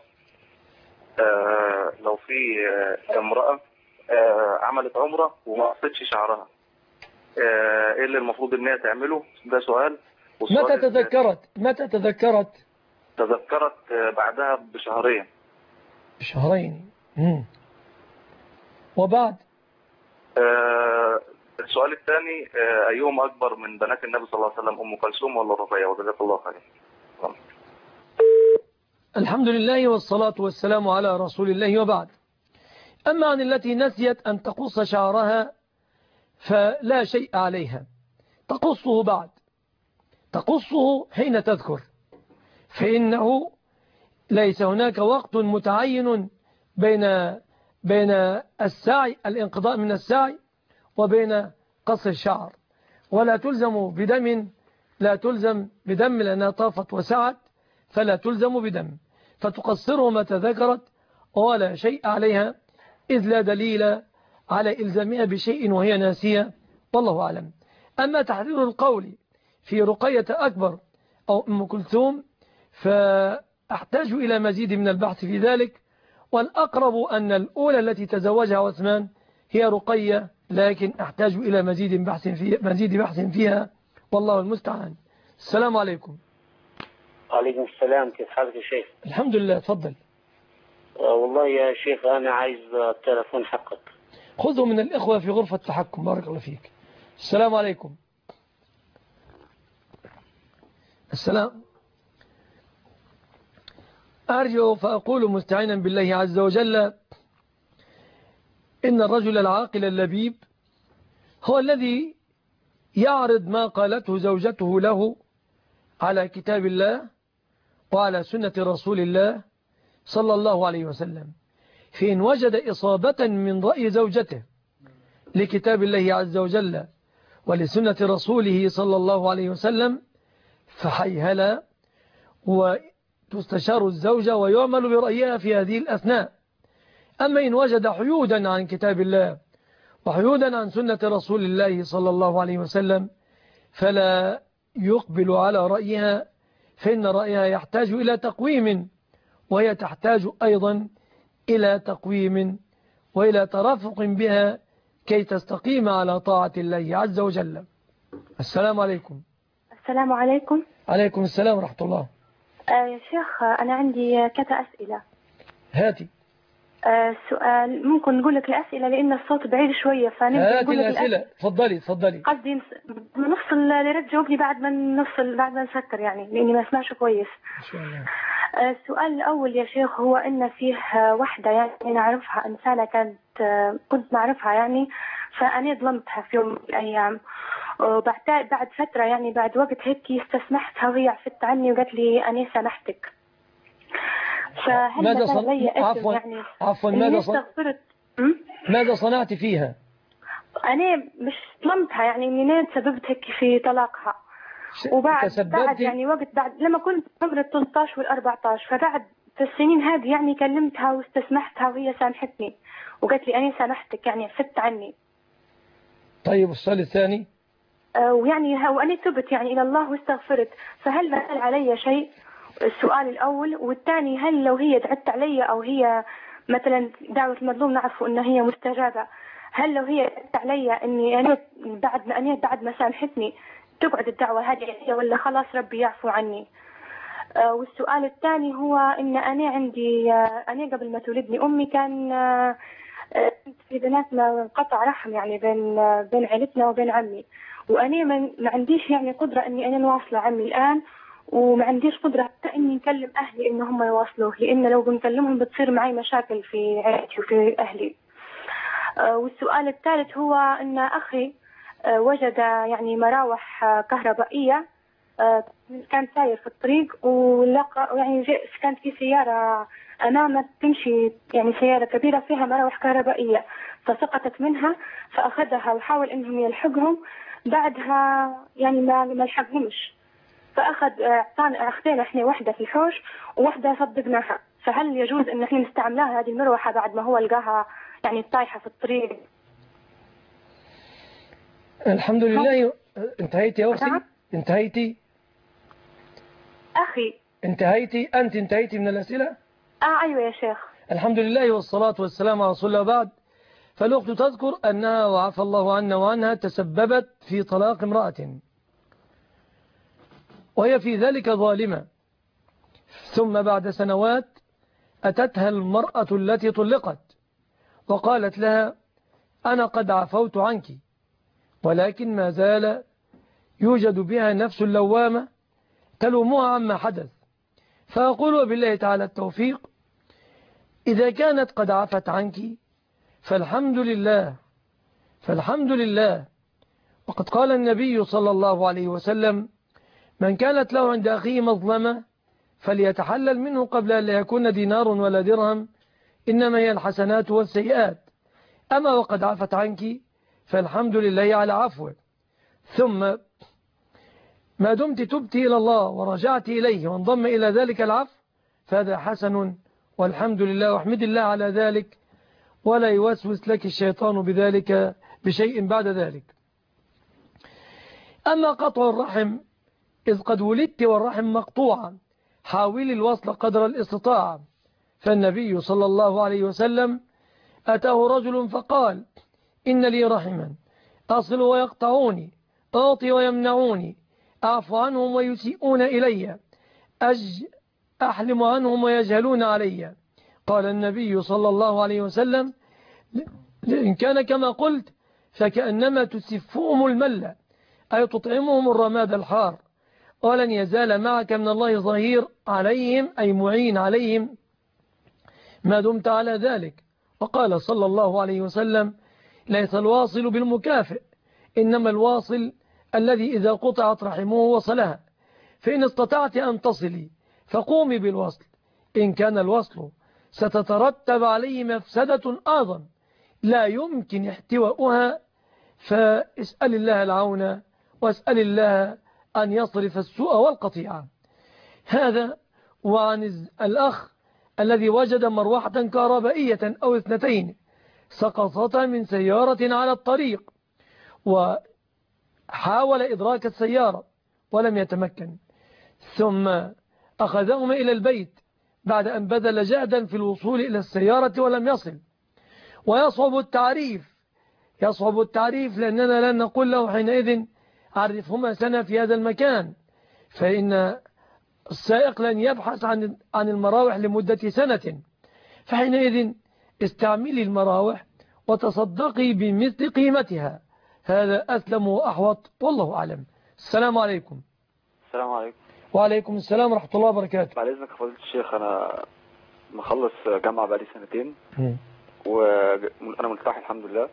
آه لو في آه امرأة آه عملت عمرة وما قصتش شعرها، آه ايه اللي المفروض ان هي تعمله؟ ده سؤال. متى تذكرت متى تذكرت تذكرت آه بعدها بشهرين. بشهرين مم. وبعد آه السؤال الثاني: آه ايهم اكبر من بنات النبي صلى الله عليه وسلم، ام كلثوم ولا رقية؟ وجزاك الله خير. الحمد لله والصلاة والسلام على رسول الله، وبعد. أما عن التي نسيت أن تقص شعرها فلا شيء عليها، تقصه بعد، تقصه حين تذكر، فإنه ليس هناك وقت متعين بين بين السعي الانقضاء من السعي وبين قص الشعر، ولا تلزم بدم لا تلزم بدم لأنها طافت وسعت فلا تلزم بدم، فتقصره متى ذكرت ولا شيء عليها، إذ لا دليل على إلزامها بشيء وهي ناسية، والله أعلم. أما تحرير القول في رقية أكبر أو أم كلثوم فأحتاج إلى مزيد من البحث في ذلك، والأقرب أن الأولى التي تزوجها عثمان هي رقية، لكن أحتاج إلى مزيد بحث في مزيد بحث فيها، والله المستعان. السلام عليكم. وعليكم السلام، كيف حالك يا شيخ؟ الحمد لله، تفضل. آه والله يا شيخ أنا عايز التلفون حقك. خذه من الإخوة في غرفة التحكم، بارك الله فيك. السلام عليكم. السلام. أرجو فأقول مستعينا بالله عز وجل إن الرجل العاقل اللبيب هو الذي يعرض ما قالته زوجته له على كتاب الله وعلى سنة رسول الله صلى الله عليه وسلم، فإن وجد إصابة من رأي زوجته لكتاب الله عز وجل ولسنة رسوله صلى الله عليه وسلم فحيهلا، وتستشار الزوجة ويعمل برأيها في هذه الأثناء. أما إن وجد حيودا عن كتاب الله وحيودا عن سنة رسول الله صلى الله عليه وسلم فلا يقبل على رأيها، فإن رأيها يحتاج إلى تقويم، وهي تحتاج أيضا إلى تقويم وإلى ترافق بها كي تستقيم على طاعة الله عز وجل. السلام عليكم. السلام عليكم. عليكم السلام ورحمة الله. آه يا شيخ أنا عندي كذا أسئلة. هاتي. آه سؤال ممكن نقول لك الأسئلة لأن الصوت بعيد شوية فنبدأ هاتي نقول لك الأسئلة. تفضلي تفضلي. قصدي نفصل لرد جاوبني بعد ما نفصل بعد ما نسكر يعني لأني ما اسمعش كويس. إن شاء الله. آه السؤال الأول يا شيخ هو إن فيه واحدة يعني نعرفها إنسانة كانت آه كنت نعرفها يعني فأنا ظلمتها في يوم من الأيام، وبعد بعد فترة يعني بعد وقت هيك استسمحتها وهي عفت عني وقالت لي أنا سامحتك. فهل ماذا صن... عفوا يعني عفوا ماذا صن... ماذا صنعت فيها؟ أنا مش ظلمتها يعني إني تسببت هيك في طلاقها، وبعد بعد يعني وقت بعد لما كنت عمري ثلاثة عشر والأربعة عشر فبعد في السنين هذه يعني كلمتها واستسمحتها وهي سامحتني وقالت لي أنا سامحتك يعني عفت عني. طيب السؤال الثاني. ويعني وأنا تبت يعني إلى الله واستغفرت، فهل مثل علي شيء؟ السؤال الأول. والثاني هل لو هي دعت علي أو هي مثلا دعوة المظلوم نعرفوا أن هي مستجابة، هل لو هي دعت علي أني أنا بعد ما أنا بعد ما سامحتني تقعد الدعوة هذه ولا خلاص ربي يعفو عني؟ آه والسؤال الثاني هو إن أنا عندي آه أنا قبل ما تولدني أمي كان آه في بيناتنا انقطع رحم يعني بين آه بين عيلتنا وبين عمي، وأنا ما عنديش يعني قدرة إني أنا نواصل عمي الآن، وما عنديش قدرة حتى إني نكلم أهلي إن هم يواصلوه، لأن لو بنكلمهم بتصير معي مشاكل في عائلتي وفي أهلي. آه والسؤال الثالث هو إن أخي آه وجد يعني مراوح آه كهربائية، آه كان ساير في الطريق ولقى يعني كانت في سيارة أمامه تمشي يعني سيارة كبيرة فيها مراوح كهربائية، فسقطت منها فأخذها وحاول إنهم يلحقهم، بعدها يعني ما ما لحقهمش فأخذ اعطانا أخذنا إحنا واحدة في الحوش وواحدة صدقناها، فهل يجوز إن إحنا نستعملها هذه المروحة بعد ما هو لقاها يعني طايحة في الطريق؟ الحمد لله. انتهيتي يا أختي؟ انتهيتي؟ أخي انتهيتي؟ أنت انتهيتي من الأسئلة؟ آه أيوة يا شيخ. الحمد لله والصلاة والسلام على رسول الله. بعد فالأخت تذكر أنها وعفى الله عنا وعنها تسببت في طلاق امرأة وهي في ذلك ظالمة، ثم بعد سنوات أتتها المرأة التي طلقت وقالت لها أنا قد عفوت عنك، ولكن ما زال يوجد بها نفس اللوامة تلومها عما حدث. فأقول وبالله تعالى التوفيق، إذا كانت قد عفت عنك فالحمد لله فالحمد لله وقد قال النبي صلى الله عليه وسلم من كانت له عند أخيه مظلمة فليتحلل منه قبل أن لا يكون دينار ولا درهم إنما هي الحسنات والسيئات. أما وقد عفت عنك فالحمد لله على عفوه. ثم ما دمت تبت إلى الله ورجعت إليه وانضم إلى ذلك العفو فهذا حسن والحمد لله، واحمد الله على ذلك، ولا يوسوس لك الشيطان بذلك بشيء بعد ذلك. أما قطع الرحم إذ قد ولدت والرحم مقطوعا حاول الوصل قدر الاستطاعة. فالنبي صلى الله عليه وسلم أتاه رجل فقال إن لي رحما أصل ويقطعوني، أعطي ويمنعوني، أعفو عنهم ويسيئون إلي، أج أحلم عنهم ويجهلون علي. قال النبي صلى الله عليه وسلم إن كان كما قلت فكأنما تسفهم الملة، أي تطعمهم الرماد الحار، ولن يزال معك من الله ظهير عليهم، أي معين عليهم ما دمت على ذلك. وقال صلى الله عليه وسلم ليس الواصل بالمكافئ، إنما الواصل الذي إذا قطعت رحمه وصلها. فإن استطعت أن تصلي فقومي بالوصل، إن كان الوصل ستترتب عليه مفسدة أعظم لا يمكن احتواؤها فاسأل الله العون واسأل الله أن يصرف السوء والقطيعة. هذا. وعن الأخ الذي وجد مروحة كهربائية أو اثنتين سقطتا من سيارة على الطريق وحاول إدراك السيارة ولم يتمكن، ثم أخذهما إلى البيت بعد أن بذل جهدا في الوصول إلى السيارة ولم يصل. ويصعب التعريف يصعب التعريف لأننا لن نقول له حينئذ عرفهما سنة في هذا المكان، فإن السائق لن يبحث عن عن المراوح لمدة سنة. فحينئذ استعملي المراوح وتصدقي بمثل قيمتها، هذا أسلم وأحوط والله أعلم. السلام عليكم. السلام عليكم. وعليكم السلام ورحمة الله وبركاته. بعد إذنك يا فضيلة الشيخ، أنا مخلص جامعة بقالي سنتين وأنا مرتاح الحمد لله،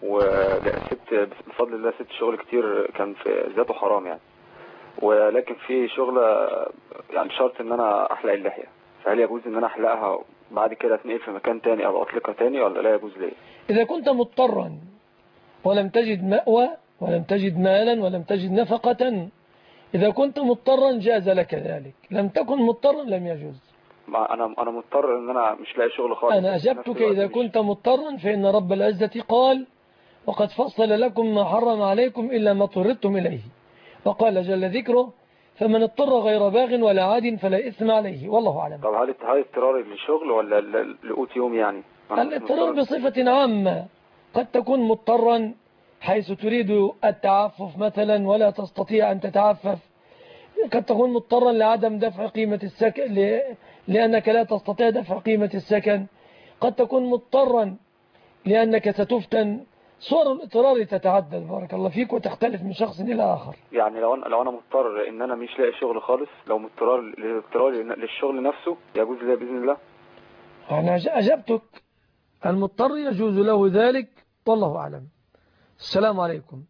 وسبت بفضل الله سبت شغل كتير كان في ذاته حرام يعني، ولكن في شغل يعني شرط ان انا احلق اللحية، فهل يجوز ان انا احلقها بعد كده اتنقل في مكان تاني او اطلقها تاني ولا لا يجوز ليه؟ اذا كنت مضطرا ولم تجد مأوى ولم تجد مالا ولم تجد نفقة، اذا كنت مضطرا جاز لك ذلك، لم تكن مضطرا لم يجوز. ما انا انا مضطر ان انا مش لاقي شغل خالص. انا اجبتك اذا كنت مضطرا، فان رب العزة قال وقد فصل لكم ما حرم عليكم الا ما اضطررتم اليه، وقال جل ذكره فمن اضطر غير باغ ولا عاد فلا إثم عليه والله أعلم. طب هل هل اضطرار للشغل ولا لقوت يوم يعني؟ الاضطرار بصفة عامة، قد تكون مضطرا حيث تريد التعفف مثلا ولا تستطيع أن تتعفف، قد تكون مضطرا لعدم دفع قيمة السكن ل... لأنك لا تستطيع دفع قيمة السكن، قد تكون مضطرا لأنك ستفتن. صور الاضطرار تتعدد بارك الله فيك وتختلف من شخص إلى آخر. يعني لو أنا لو أنا مضطر إن أنا مش لاقي شغل خالص، لو مضطر للاضطرار للشغل نفسه يجوز لي بإذن الله؟ أنا أجبتك، المضطر يجوز له ذلك والله أعلم. السلام عليكم.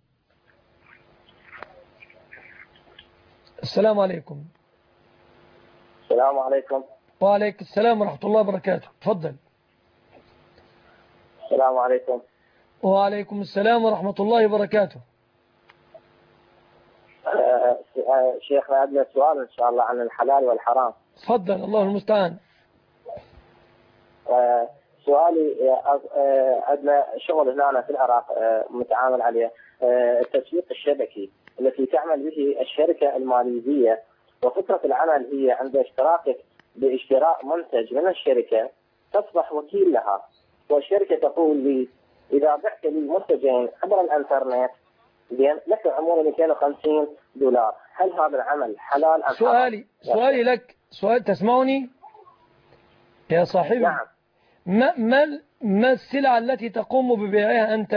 السلام عليكم. السلام عليكم. وعليك السلام ورحمة الله وبركاته. تفضل. السلام عليكم. وعليكم السلام ورحمة الله وبركاته. آه شيخنا عندنا سؤال إن شاء الله عن الحلال والحرام. تفضل الله المستعان. آه سؤالي آه عندنا شغل هنا في العراق آه متعامل عليه آه التسويق الشبكي التي تعمل به الشركة الماليزية، وفكرة العمل هي عند اشتراكك باشتراء منتج من الشركة تصبح وكيل لها، والشركة تقول لي إذا بعت لي منتجين عبر الانترنت زين لك عمولة مئتين وخمسين دولار، هل هذا العمل حلال أم سؤالي سؤالي لك سؤال، تسمعني يا صاحبي؟ نعم. ما ما ما السلعة التي تقوم ببيعها أنت؟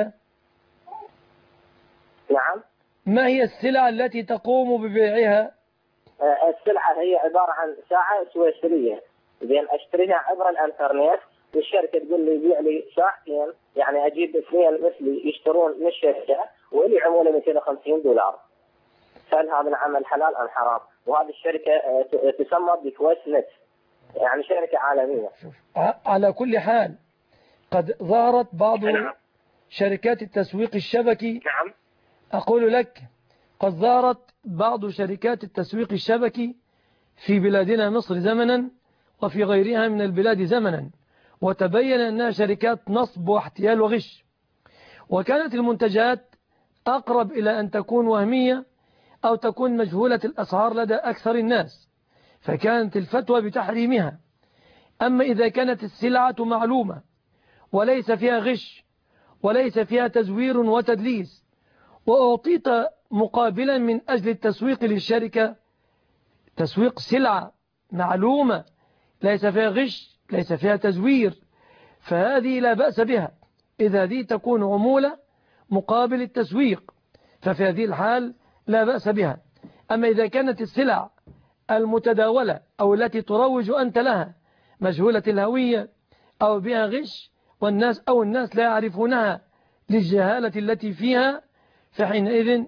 نعم. ما هي السلعة التي تقوم ببيعها؟ آه السلعة هي عبارة عن ساعة سويسرية زين اشتريها عبر الانترنت، والشركة تقول لي بيع لي ساعتين، يعني أجيب اثنين مثلي يشترون من الشركة ولي عمولة مئتين وخمسين دولار، هل هذا العمل حلال أم حرام؟ وهذه الشركة تسمى بكويس نت يعني شركة عالمية. شوف. على كل حال قد ظهرت بعض شركات التسويق الشبكي. نعم. أقول لك قد ظهرت بعض شركات التسويق الشبكي في بلادنا مصر زمنا وفي غيرها من البلاد زمنا، وتبين أنها شركات نصب واحتيال وغش، وكانت المنتجات أقرب إلى أن تكون وهمية أو تكون مجهولة الأسعار لدى أكثر الناس، فكانت الفتوى بتحريمها. أما إذا كانت السلعة معلومة وليس فيها غش وليس فيها تزوير وتدليس، وأعطيت مقابلا من أجل التسويق للشركة تسويق سلعة معلومة ليس فيها غش ليس فيها تزوير، فهذه لا بأس بها إذا دي تكون عمولة مقابل التسويق، ففي هذه الحال لا بأس بها. أما إذا كانت السلع المتداولة أو التي تروج أنت لها مجهولة الهوية أو بها غش والناس أو الناس لا يعرفونها للجهالة التي فيها، فحينئذ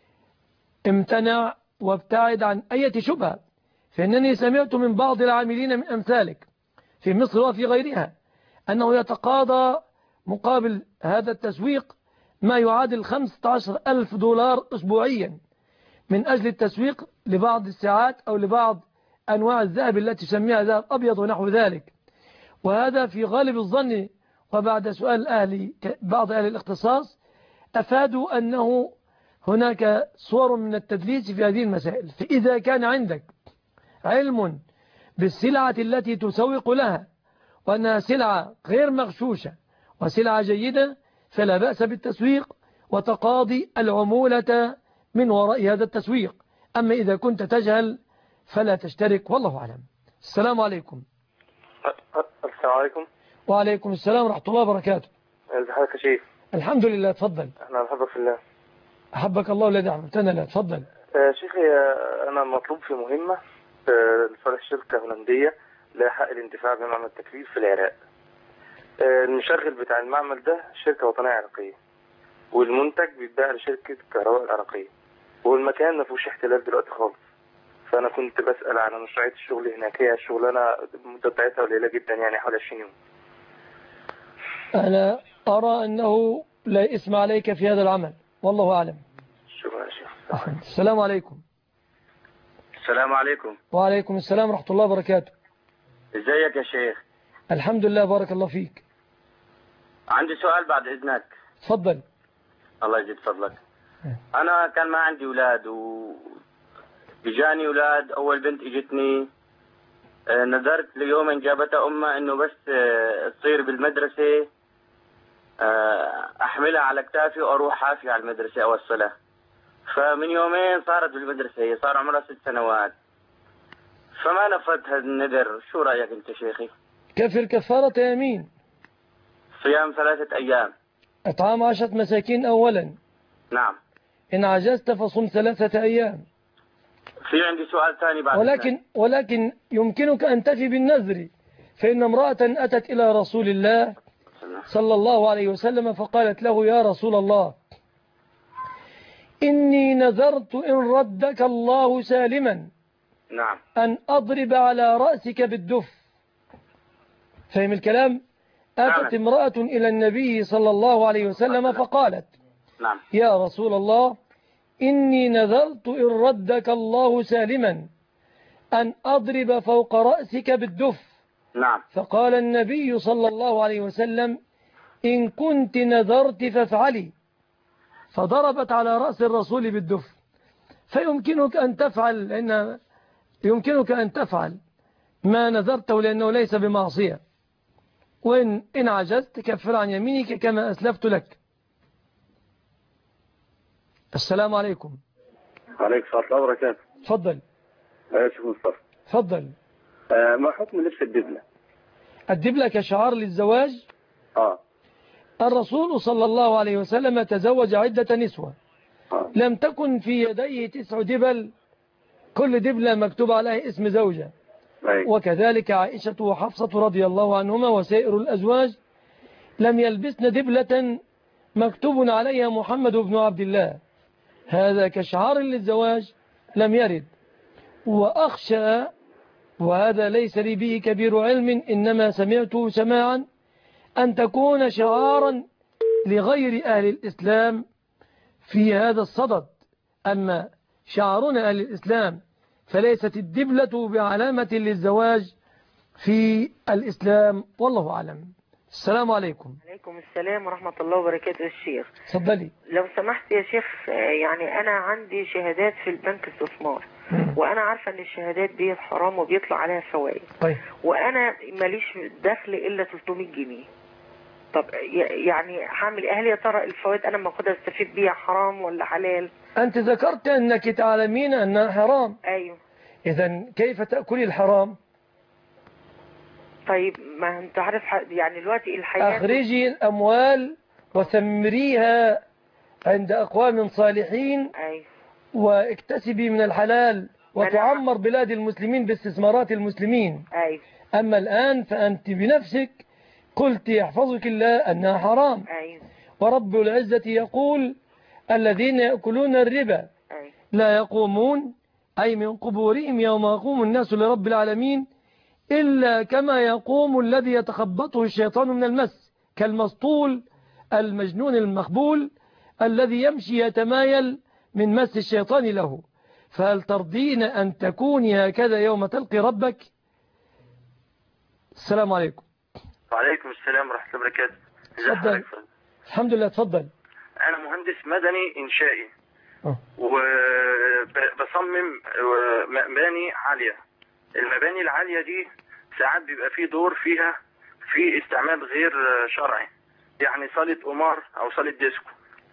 امتنع وابتعد عن أي شبهة. فإنني سمعت من بعض العاملين من أمثالك في مصر وفي غيرها أنه يتقاضى مقابل هذا التسويق ما يعادل خمسة عشر ألف دولار أسبوعيا من أجل التسويق لبعض الساعات أو لبعض أنواع الذهب التي تسميها ذهب أبيض ونحو ذلك. وهذا في غالب الظن، وبعد سؤال أهلي بعض أهل الاختصاص أفادوا أنه هناك صور من التدليس في هذه المسائل. فإذا كان عندك علم بالسلعة التي تسوق لها وأنها سلعة غير مغشوشة وسلعة جيدة فلا بأس بالتسويق وتقاضي العمولة من وراء هذا التسويق. أما إذا كنت تجهل فلا تشترك، والله أعلم. السلام عليكم. السلام عليكم. وعليكم السلام ورحمة الله وبركاته. ازي حضرتك يا شيخ؟ الحمد لله. تفضل. احنا بنحبك في الله. أحبك الله الذي أحببتنا. لا تفضل. آه شيخي، أنا مطلوب في مهمة لصالح شركة هولندية لها حق الانتفاع بمعمل التكرير في العراق. آه المشغل بتاع المعمل ده شركة وطنية عراقية، والمنتج بيتباع لشركة كهرباء العراقية، والمكان ما فيهوش احتلال دلوقتي خالص. فأنا كنت بسأل عن مشروعية الشغل هناك. هي الشغلانة المدة بتاعتها قليلة جدا، يعني حوالي عشرين يوم. أنا أرى أنه لا اسم عليك في هذا العمل، والله أعلم. شكرا يا شيخ. السلام عليكم. السلام عليكم. وعليكم السلام ورحمة الله وبركاته. ازيك يا شيخ؟ الحمد لله، بارك الله فيك. عندي سؤال بعد إذنك. تفضل. الله يزيد فضلك. أنا كان ما عندي أولاد و بجاني أولاد. أول بنت إجتني نذرت ليوم جابتها أمها إنه بس تصير بالمدرسة أحملها على كتافي وأروح حافي على المدرسة أوصلها. فمن يومين صارت بالمدرسة، هي صار عمرها ست سنوات، فما نفذت هذا النذر. شو رأيك أنت شيخي؟ كفر كفارة يمين، صيام ثلاثة أيام، إطعام عشرة مساكين أولا. نعم. إن عجزت فصم ثلاثة أيام. في عندي سؤال ثاني بعد ولكن الثاني. ولكن يمكنك أن تفي بالنذر، فإن امرأة أتت إلى رسول الله صلى الله عليه وسلم فقالت له: يا رسول الله، إني نذرت إن ردك الله سالما نعم أن أضرب على رأسك بالدف. فهم الكلام؟ أتت نعم. امرأة إلى النبي صلى الله عليه وسلم فقالت: نعم. يا رسول الله، إني نذرت إن ردك الله سالما أن أضرب فوق رأسك بالدف. نعم. فقال النبي صلى الله عليه وسلم: إن كنت نذرت فافعلي. فضربت على رأس الرسول بالدف. فيمكنك أن تفعل، لأن يمكنك أن تفعل ما نذرته لأنه ليس بمعصية، وإن إن عجزت كفر عن يمينك كما أسلفت لك. السلام عليكم. عليكم السلام ورحمة الله وبركاته. تفضل. يا شيخ مصطفى. تفضل. آه ما حكم لبس الدبلة؟ الدبلة كشعار للزواج. آه. الرسول صلى الله عليه وسلم تزوج عدة نسوة. آه. لم تكن في يديه تسع دبل، كل دبلة مكتوب عليها اسم زوجة. أي. وكذلك عائشة وحفصة رضي الله عنهما وسائر الأزواج لم يلبسن دبلة مكتوب عليها محمد بن عبد الله. هذا كشعار للزواج لم يرد. وأخشى وهذا ليس لي به كبير علم، إنما سمعته سماعا أن تكون شعارا لغير أهل الإسلام في هذا الصدد. أما شعارنا أهل الإسلام فليست الدبلة بعلامة للزواج في الإسلام، والله أعلم. السلام عليكم. عليكم السلام ورحمة الله وبركاته. الشيخ تفضلي. لو سمحت يا شيخ، يعني أنا عندي شهادات في البنك استثمار، وأنا عارفة أن الشهادات دي حرام وبيطلع عليها فوائد. طيب. وأنا ماليش دخل إلا ثلاثمية جنيه. طب يعني هعمل إيه؟ هل يا ترى الفوائد أنا ما أخدها استفيد بيها حرام ولا حلال؟ أنت ذكرت أنك تعلمين أنها حرام. أيوه. إذن كيف تأكلي الحرام؟ طيب ما أنت عارف يعني دلوقتي الحياة. أخرجي الأموال وثمريها عند أقوام صالحين. أيوه. واكتسبي من الحلال وتعمر بلاد المسلمين باستثمارات المسلمين. أيوه. أما الآن فأنت بنفسك قلت يحفظك الله أنها حرام. أيوه. ورب العزة يقول الذين يأكلون الربا أيوه. لا يقومون، أي من قبورهم يوم يقوم الناس لرب العالمين، إلا كما يقوم الذي يتخبطه الشيطان من المس، كالمسطول المجنون المخبول الذي يمشي يتمايل من مس الشيطان له. فهل ترضين أن تكوني هكذا يوم تلقي ربك؟ السلام عليكم. وعليكم السلام ورحمة الله وبركاته. تفضل. الحمد لله. تفضل. أنا مهندس مدني إنشائي أه. وبصمم مباني عالية. المباني العالية دي ساعات بيبقى فيه دور فيها في استعمال غير شرعي، يعني صالة قمار أو صالة ديسكو.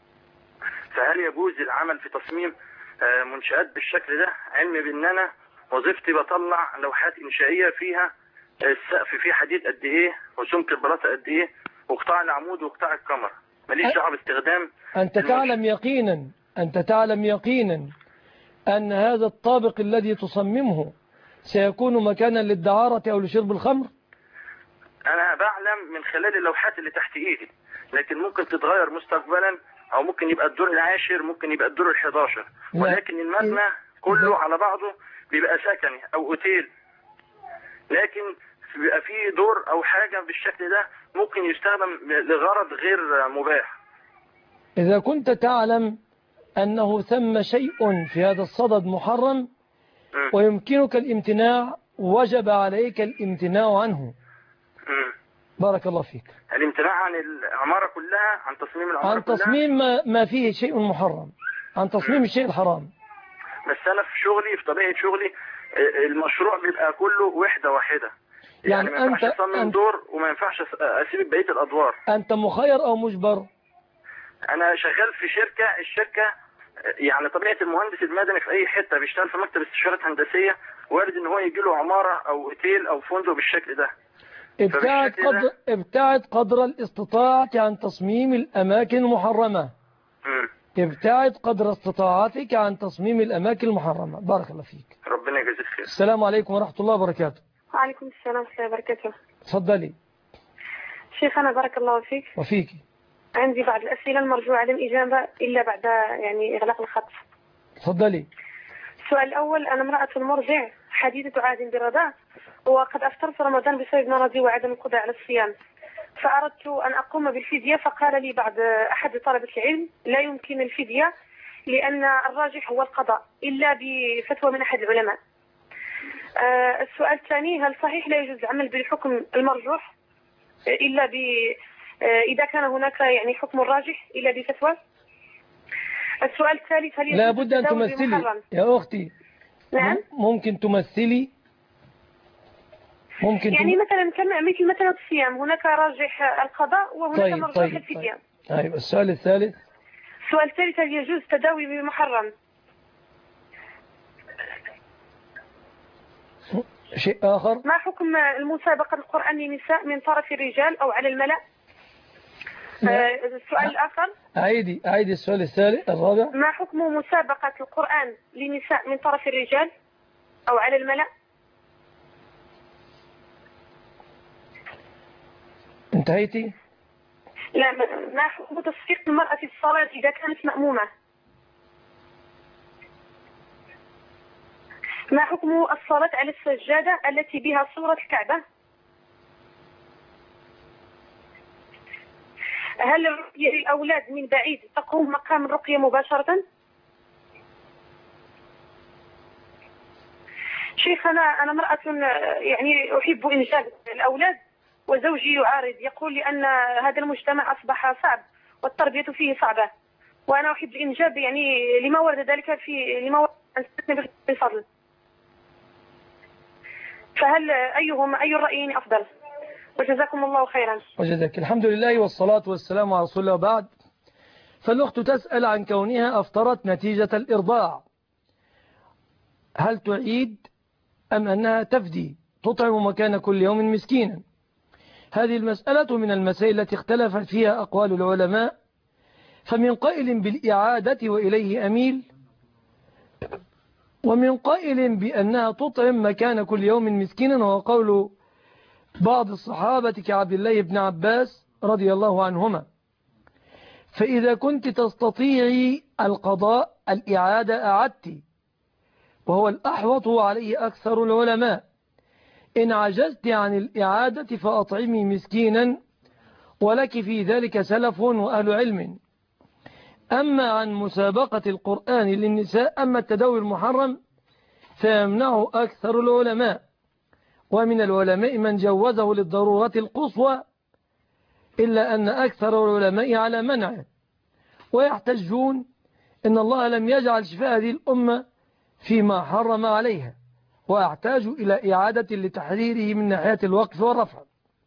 فهل يجوز العمل في تصميم منشآت بالشكل ده؟ علمي بأن أنا وظيفتي بطلع لوحات إنشائية فيها السقف فيه حديد قد إيه وسمك البلاطة قد إيه وقطاع العمود وقطاع الكمر، ماليش دعوة باستخدام. أنت تعلم يقينا أنت تعلم يقينا أن هذا الطابق الذي تصممه سيكون مكانا للدعارة أو لشرب الخمر؟ أنا بعلم من خلال اللوحات اللي تحت إيدي، لكن ممكن تتغير مستقبلا، أو ممكن يبقى الدور العاشر، ممكن يبقى الدور الحداشر، ولكن المبنى كله على بعضه بيبقى سكني أو أوتيل، لكن بيبقى فيه دور أو حاجة بالشكل ده ممكن يستخدم لغرض غير مباح. إذا كنت تعلم أنه ثم شيء في هذا الصدد محرم ويمكنك الامتناع، وجب عليك الامتناع عنه. م. بارك الله فيك. الامتناع عن العمارة كلها، عن تصميم العمارة عن تصميم كلها. ما, ما فيه شيء محرم، عن تصميم م. الشيء الحرام. بس أنا في شغلي، في طبيعة شغلي، المشروع بيبقى كله وحدة واحدة، يعني, يعني ما ينفعش أصمم أنت دور وما ينفعش أسيب بقية الأدوار. أنت مخير أو مجبر؟ أنا شغال في شركة، الشركة يعني طبيعة المهندس المدني في أي حتة بيشتغل في مكتب استشارات هندسية، وارد إن هو يجي له عمارة أو اوتيل أو فندق بالشكل ده. ابتعد قدر, ابتعد قدر الاستطاعة عن تصميم الأماكن المحرمة. م. ابتعد قدر استطاعتك عن تصميم الأماكن المحرمة. بارك الله فيك. ربنا يجزيك خير. السلام عليكم ورحمة الله وبركاته. وعليكم السلام ورحمة الله وبركاته. تفضلي. شيخنا بارك الله فيك. وفيك. عندي بعض الأسئلة المرجوة على الإجابة إلا بعد يعني إغلاق الخط. تفضلي. السؤال الأول: أنا امرأة مرضع حديثة عهد بالرضاعة، وقد أفطرت رمضان بسبب مرضي وعدم القدرة على الصيام، فأردت أن أقوم بالفدية، فقال لي بعض أحد طلبة العلم لا يمكن الفدية لأن الراجح هو القضاء إلا بفتوى من أحد العلماء. آه السؤال الثاني: هل صحيح لا يجوز العمل بالحكم المرجوح إلا ب آه إذا كان هناك يعني حكم راجح إلا بفتوى؟ السؤال الثالث: هل يجوز لا بد أن تمثلي يا أختي؟ نعم. ممكن تمثلي؟ ممكن يعني تم... مثلا كما مثل مثلا الصيام هناك راجح القضاء وهناك طيب مرجوح طيب الفدية. طيب. أيوة. السؤال الثالث: السؤال الثالث: هل يجوز تداوي بمحرم؟ شيء آخر: ما حكم المسابقة القرآن للنساء من طرف الرجال أو على الملأ؟ آه السؤال الآخر: أعيدي أعيدي السؤال الثالث الرابع. ما حكم مسابقة القرآن للنساء من طرف الرجال أو على الملأ؟ انتهيتي؟ لا. ما حكم تصفيق المرأة في الصلاة إذا كانت مأمومة؟ ما حكم الصلاة على السجادة التي بها صورة الكعبة؟ هل الرقية للأولاد من بعيد تقوم مقام الرقية مباشرة؟ شيخ أنا أنا امرأة يعني أحب إنجاب الأولاد، وزوجي يعارض، يقول لي أن هذا المجتمع أصبح صعب والتربية فيه صعبة، وأنا أحب الإنجاب يعني لما ورد ذلك في لما ورد بالفضل، فهل أيهما أي الرأيين أفضل؟ وجزاكم الله خيرا. وجزاك. الحمد لله والصلاة والسلام على رسول الله. وبعد، فالأخت تسأل عن كونها أفطرت نتيجة الإرضاع، هل تعيد أم أنها تفدي تطعم مكان كل يوم مسكينا؟ هذه المسألة من المسائل التي اختلفت فيها أقوال العلماء، فمن قائل بالإعادة وإليه أميل، ومن قائل بأنها تطعم مكان كل يوم مسكينا، وهو قول بعض الصحابة كعبد الله بن عباس رضي الله عنهما. فإذا كنت تستطيعي القضاء الإعادة أعدت، وهو الأحوط عليه أكثر العلماء. إن عجزت عن الإعادة فأطعمي مسكينا، ولك في ذلك سلف وأهل علم. أما عن مسابقة القرآن للنساء، أما التداوي المحرم فيمنعه أكثر العلماء، ومن العلماء من جوزه للضرورة القصوى، إلا أن أكثر العلماء على منعه، ويحتجون إن الله لم يجعل شفاء هذه الأمة فيما حرم عليها، وأحتاج إلى إعادة لتحريره من ناحية الوقف والرفع.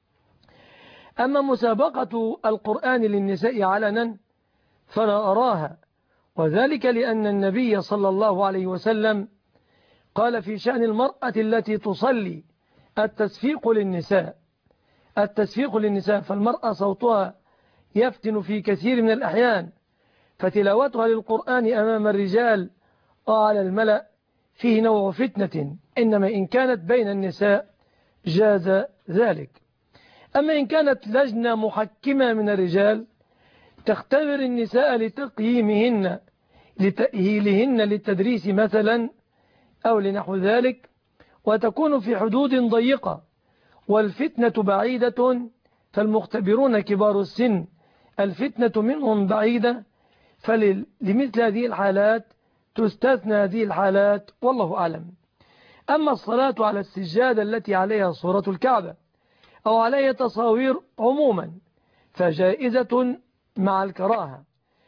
أما مسابقة القرآن للنساء علنا فلا أراها، وذلك لأن النبي صلى الله عليه وسلم قال في شأن المرأة التي تصلي التسفيق للنساء التسفيق للنساء فالمرأة صوتها يفتن في كثير من الأحيان، فتلاوتها للقرآن أمام الرجال وعلى الملأ فيه نوع فتنة، إنما إن كانت بين النساء جاز ذلك. أما إن كانت لجنة محكمة من الرجال تختبر النساء لتقييمهن لتأهيلهن للتدريس مثلا أو لنحو ذلك، وتكون في حدود ضيقة والفتنة بعيدة، فالمختبرون كبار السن الفتنة منهم بعيدة، فلمثل هذه الحالات تستثنى هذه الحالات، والله أعلم. أما الصلاة على السجادة التي عليها صورة الكعبة أو عليها تصاوير عموما فجائزة مع الكراهة.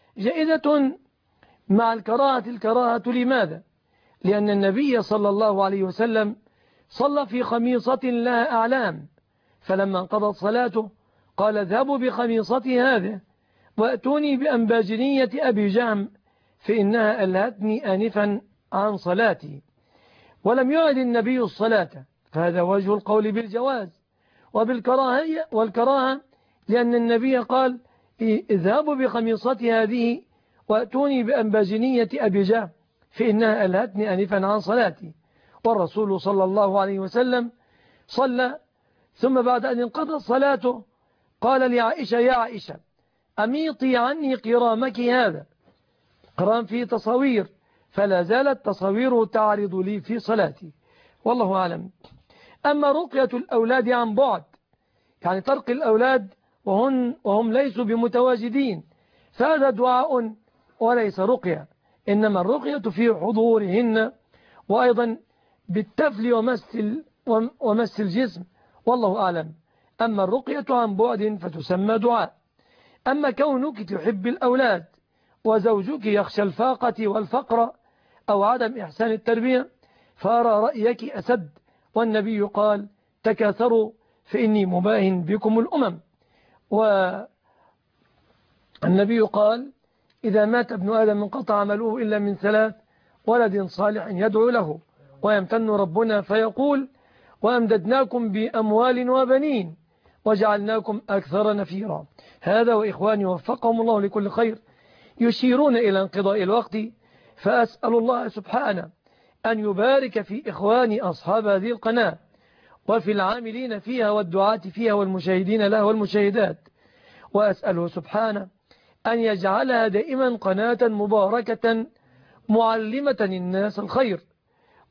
جائزة مع الكراهة. الكراهة لماذا؟ لأن النبي صلى الله عليه وسلم صلى في خميصة لها أعلام، فلما انقضت صلاته قال اذهبوا بخميصتي هذه وأتوني بأنباجنية أبي جهم فإنها ألهتني آنفا عن صلاتي. ولم يعد النبي الصلاة، فهذا وجه القول بالجواز وبالكراهة والكراهة، لأن النبي قال اذهبوا بخميصتي هذه وأتوني بأنباجنية أبي جهم فإنها ألهتني آنفا عن صلاتي. والرسول صلى الله عليه وسلم صلى، ثم بعد أن انقضت صلاته قال لعائشة يا عائشة أميطي عني قرامك هذا، قرام فيه تصاوير، فلا زالت تصاويره تعرض لي في صلاتي، والله أعلم. أما رقية الأولاد عن بعد، يعني ترك الأولاد وهم, وهم ليسوا بمتواجدين، فهذا دعاء وليس رقية، إنما الرقية في حضورهن، وأيضا بالتفل ومس, ومس الجسم، والله أعلم. أما الرقية عن بعد فتسمى دعاء. أما كونك تحب الأولاد وزوجك يخشى الفاقة والفقر أو عدم إحسان التربية فأرى رأيك أسد، والنبي قال تكاثروا فإني مباهن بكم الأمم. والنبي قال إذا مات ابن آدم انقطع عمله إلا من ثلاث: ولد صالح يدعو له، ويمتن ربنا فيقول وأمددناكم بأموال وبنين وجعلناكم أكثر نفيرا. هذا وإخواني وفقهم الله لكل خير يشيرون إلى انقضاء الوقت، فأسأل الله سبحانه أن يبارك في إخواني أصحاب هذه القناة وفي العاملين فيها والدعاة فيها والمشاهدين لها والمشاهدات، وأسأله سبحانه أن يجعلها دائما قناة مباركة معلمة الناس الخير،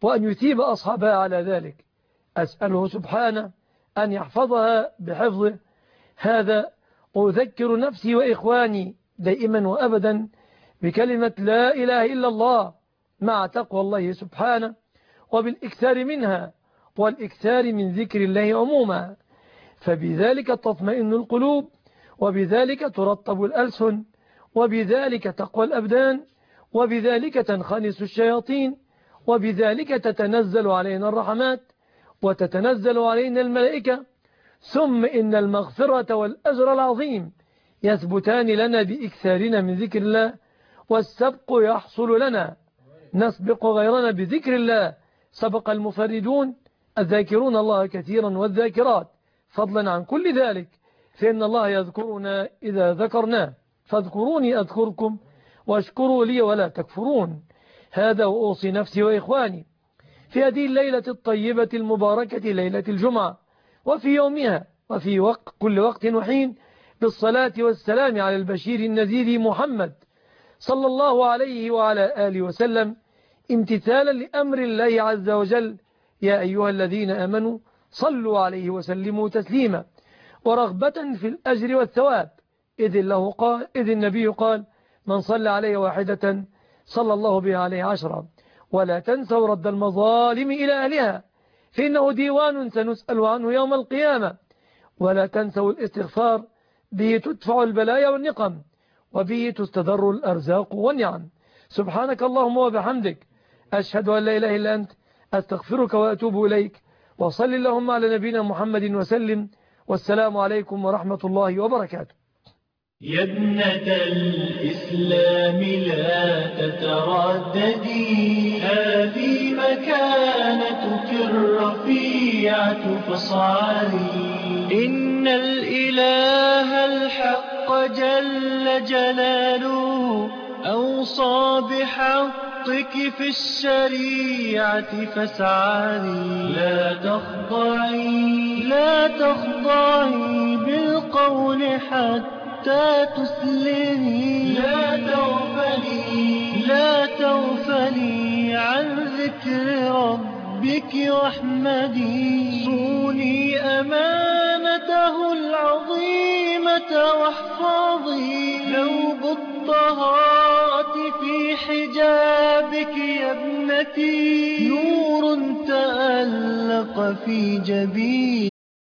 وأن يثيب أصحابها على ذلك. أسأله سبحانه أن يحفظها بحفظه هذا. أذكر نفسي وإخواني دائما وأبدا بكلمة لا إله إلا الله مع تقوى الله سبحانه، وبالإكثار منها والإكثار من ذكر الله عموما، فبذلك تطمئن القلوب، وبذلك ترطب الألسن، وبذلك تقوى الأبدان، وبذلك تنخنس الشياطين، وبذلك تتنزل علينا الرحمات وتتنزل علينا الملائكة. ثم إن المغفرة والأجر العظيم يثبتان لنا بإكثارنا من ذكر الله، والسبق يحصل لنا، نسبق غيرنا بذكر الله. سبق المفردون الذاكرون الله كثيرا والذاكرات، فضلا عن كل ذلك فإن الله يذكرنا إذا ذكرناه، فاذكروني أذكركم واشكروا لي ولا تكفرون. هذا وأوصي نفسي وإخواني في هذه الليلة الطيبة المباركة، ليلة الجمعة، وفي يومها وفي وقت كل وقت وحين، بالصلاة والسلام على البشير النذير محمد صلى الله عليه وعلى آله وسلم، امتثالا لأمر الله عز وجل: يا أيها الذين آمنوا صلوا عليه وسلموا تسليما، ورغبة في الأجر والثواب، إذ, له قال إذ النبي قال: من صلى عليه واحدة صلى الله بها عليه عشرة. ولا تنسوا رد المظالم إلى أهلها، فإنه ديوان سنسأل عنه يوم القيامة. ولا تنسوا الاستغفار، به تدفع البلايا والنقم، وبه تستدر الأرزاق والنعم. سبحانك اللهم وبحمدك، أشهد أن لا إله إلا أنت، أستغفرك وأتوب إليك. وصل اللهم على نبينا محمد وسلم، والسلام عليكم ورحمة الله وبركاته. يا ابنة الإسلام لا تترددي، هذه مكانتك الرفيعة فاصعدي. إن الإله الحق جل جلاله أوصى بحقك في الشريعة فاسعدي. لا تخضعي لا تخضعي بالقول حتى حتى تسلمي، لا تغفلي لا تغفلي عن ذكر ربك واحمدي. صوني أمانته العظيمة واحفظي ثوب الطهارة في حجابك يا ابنتي، نور تألق في جبين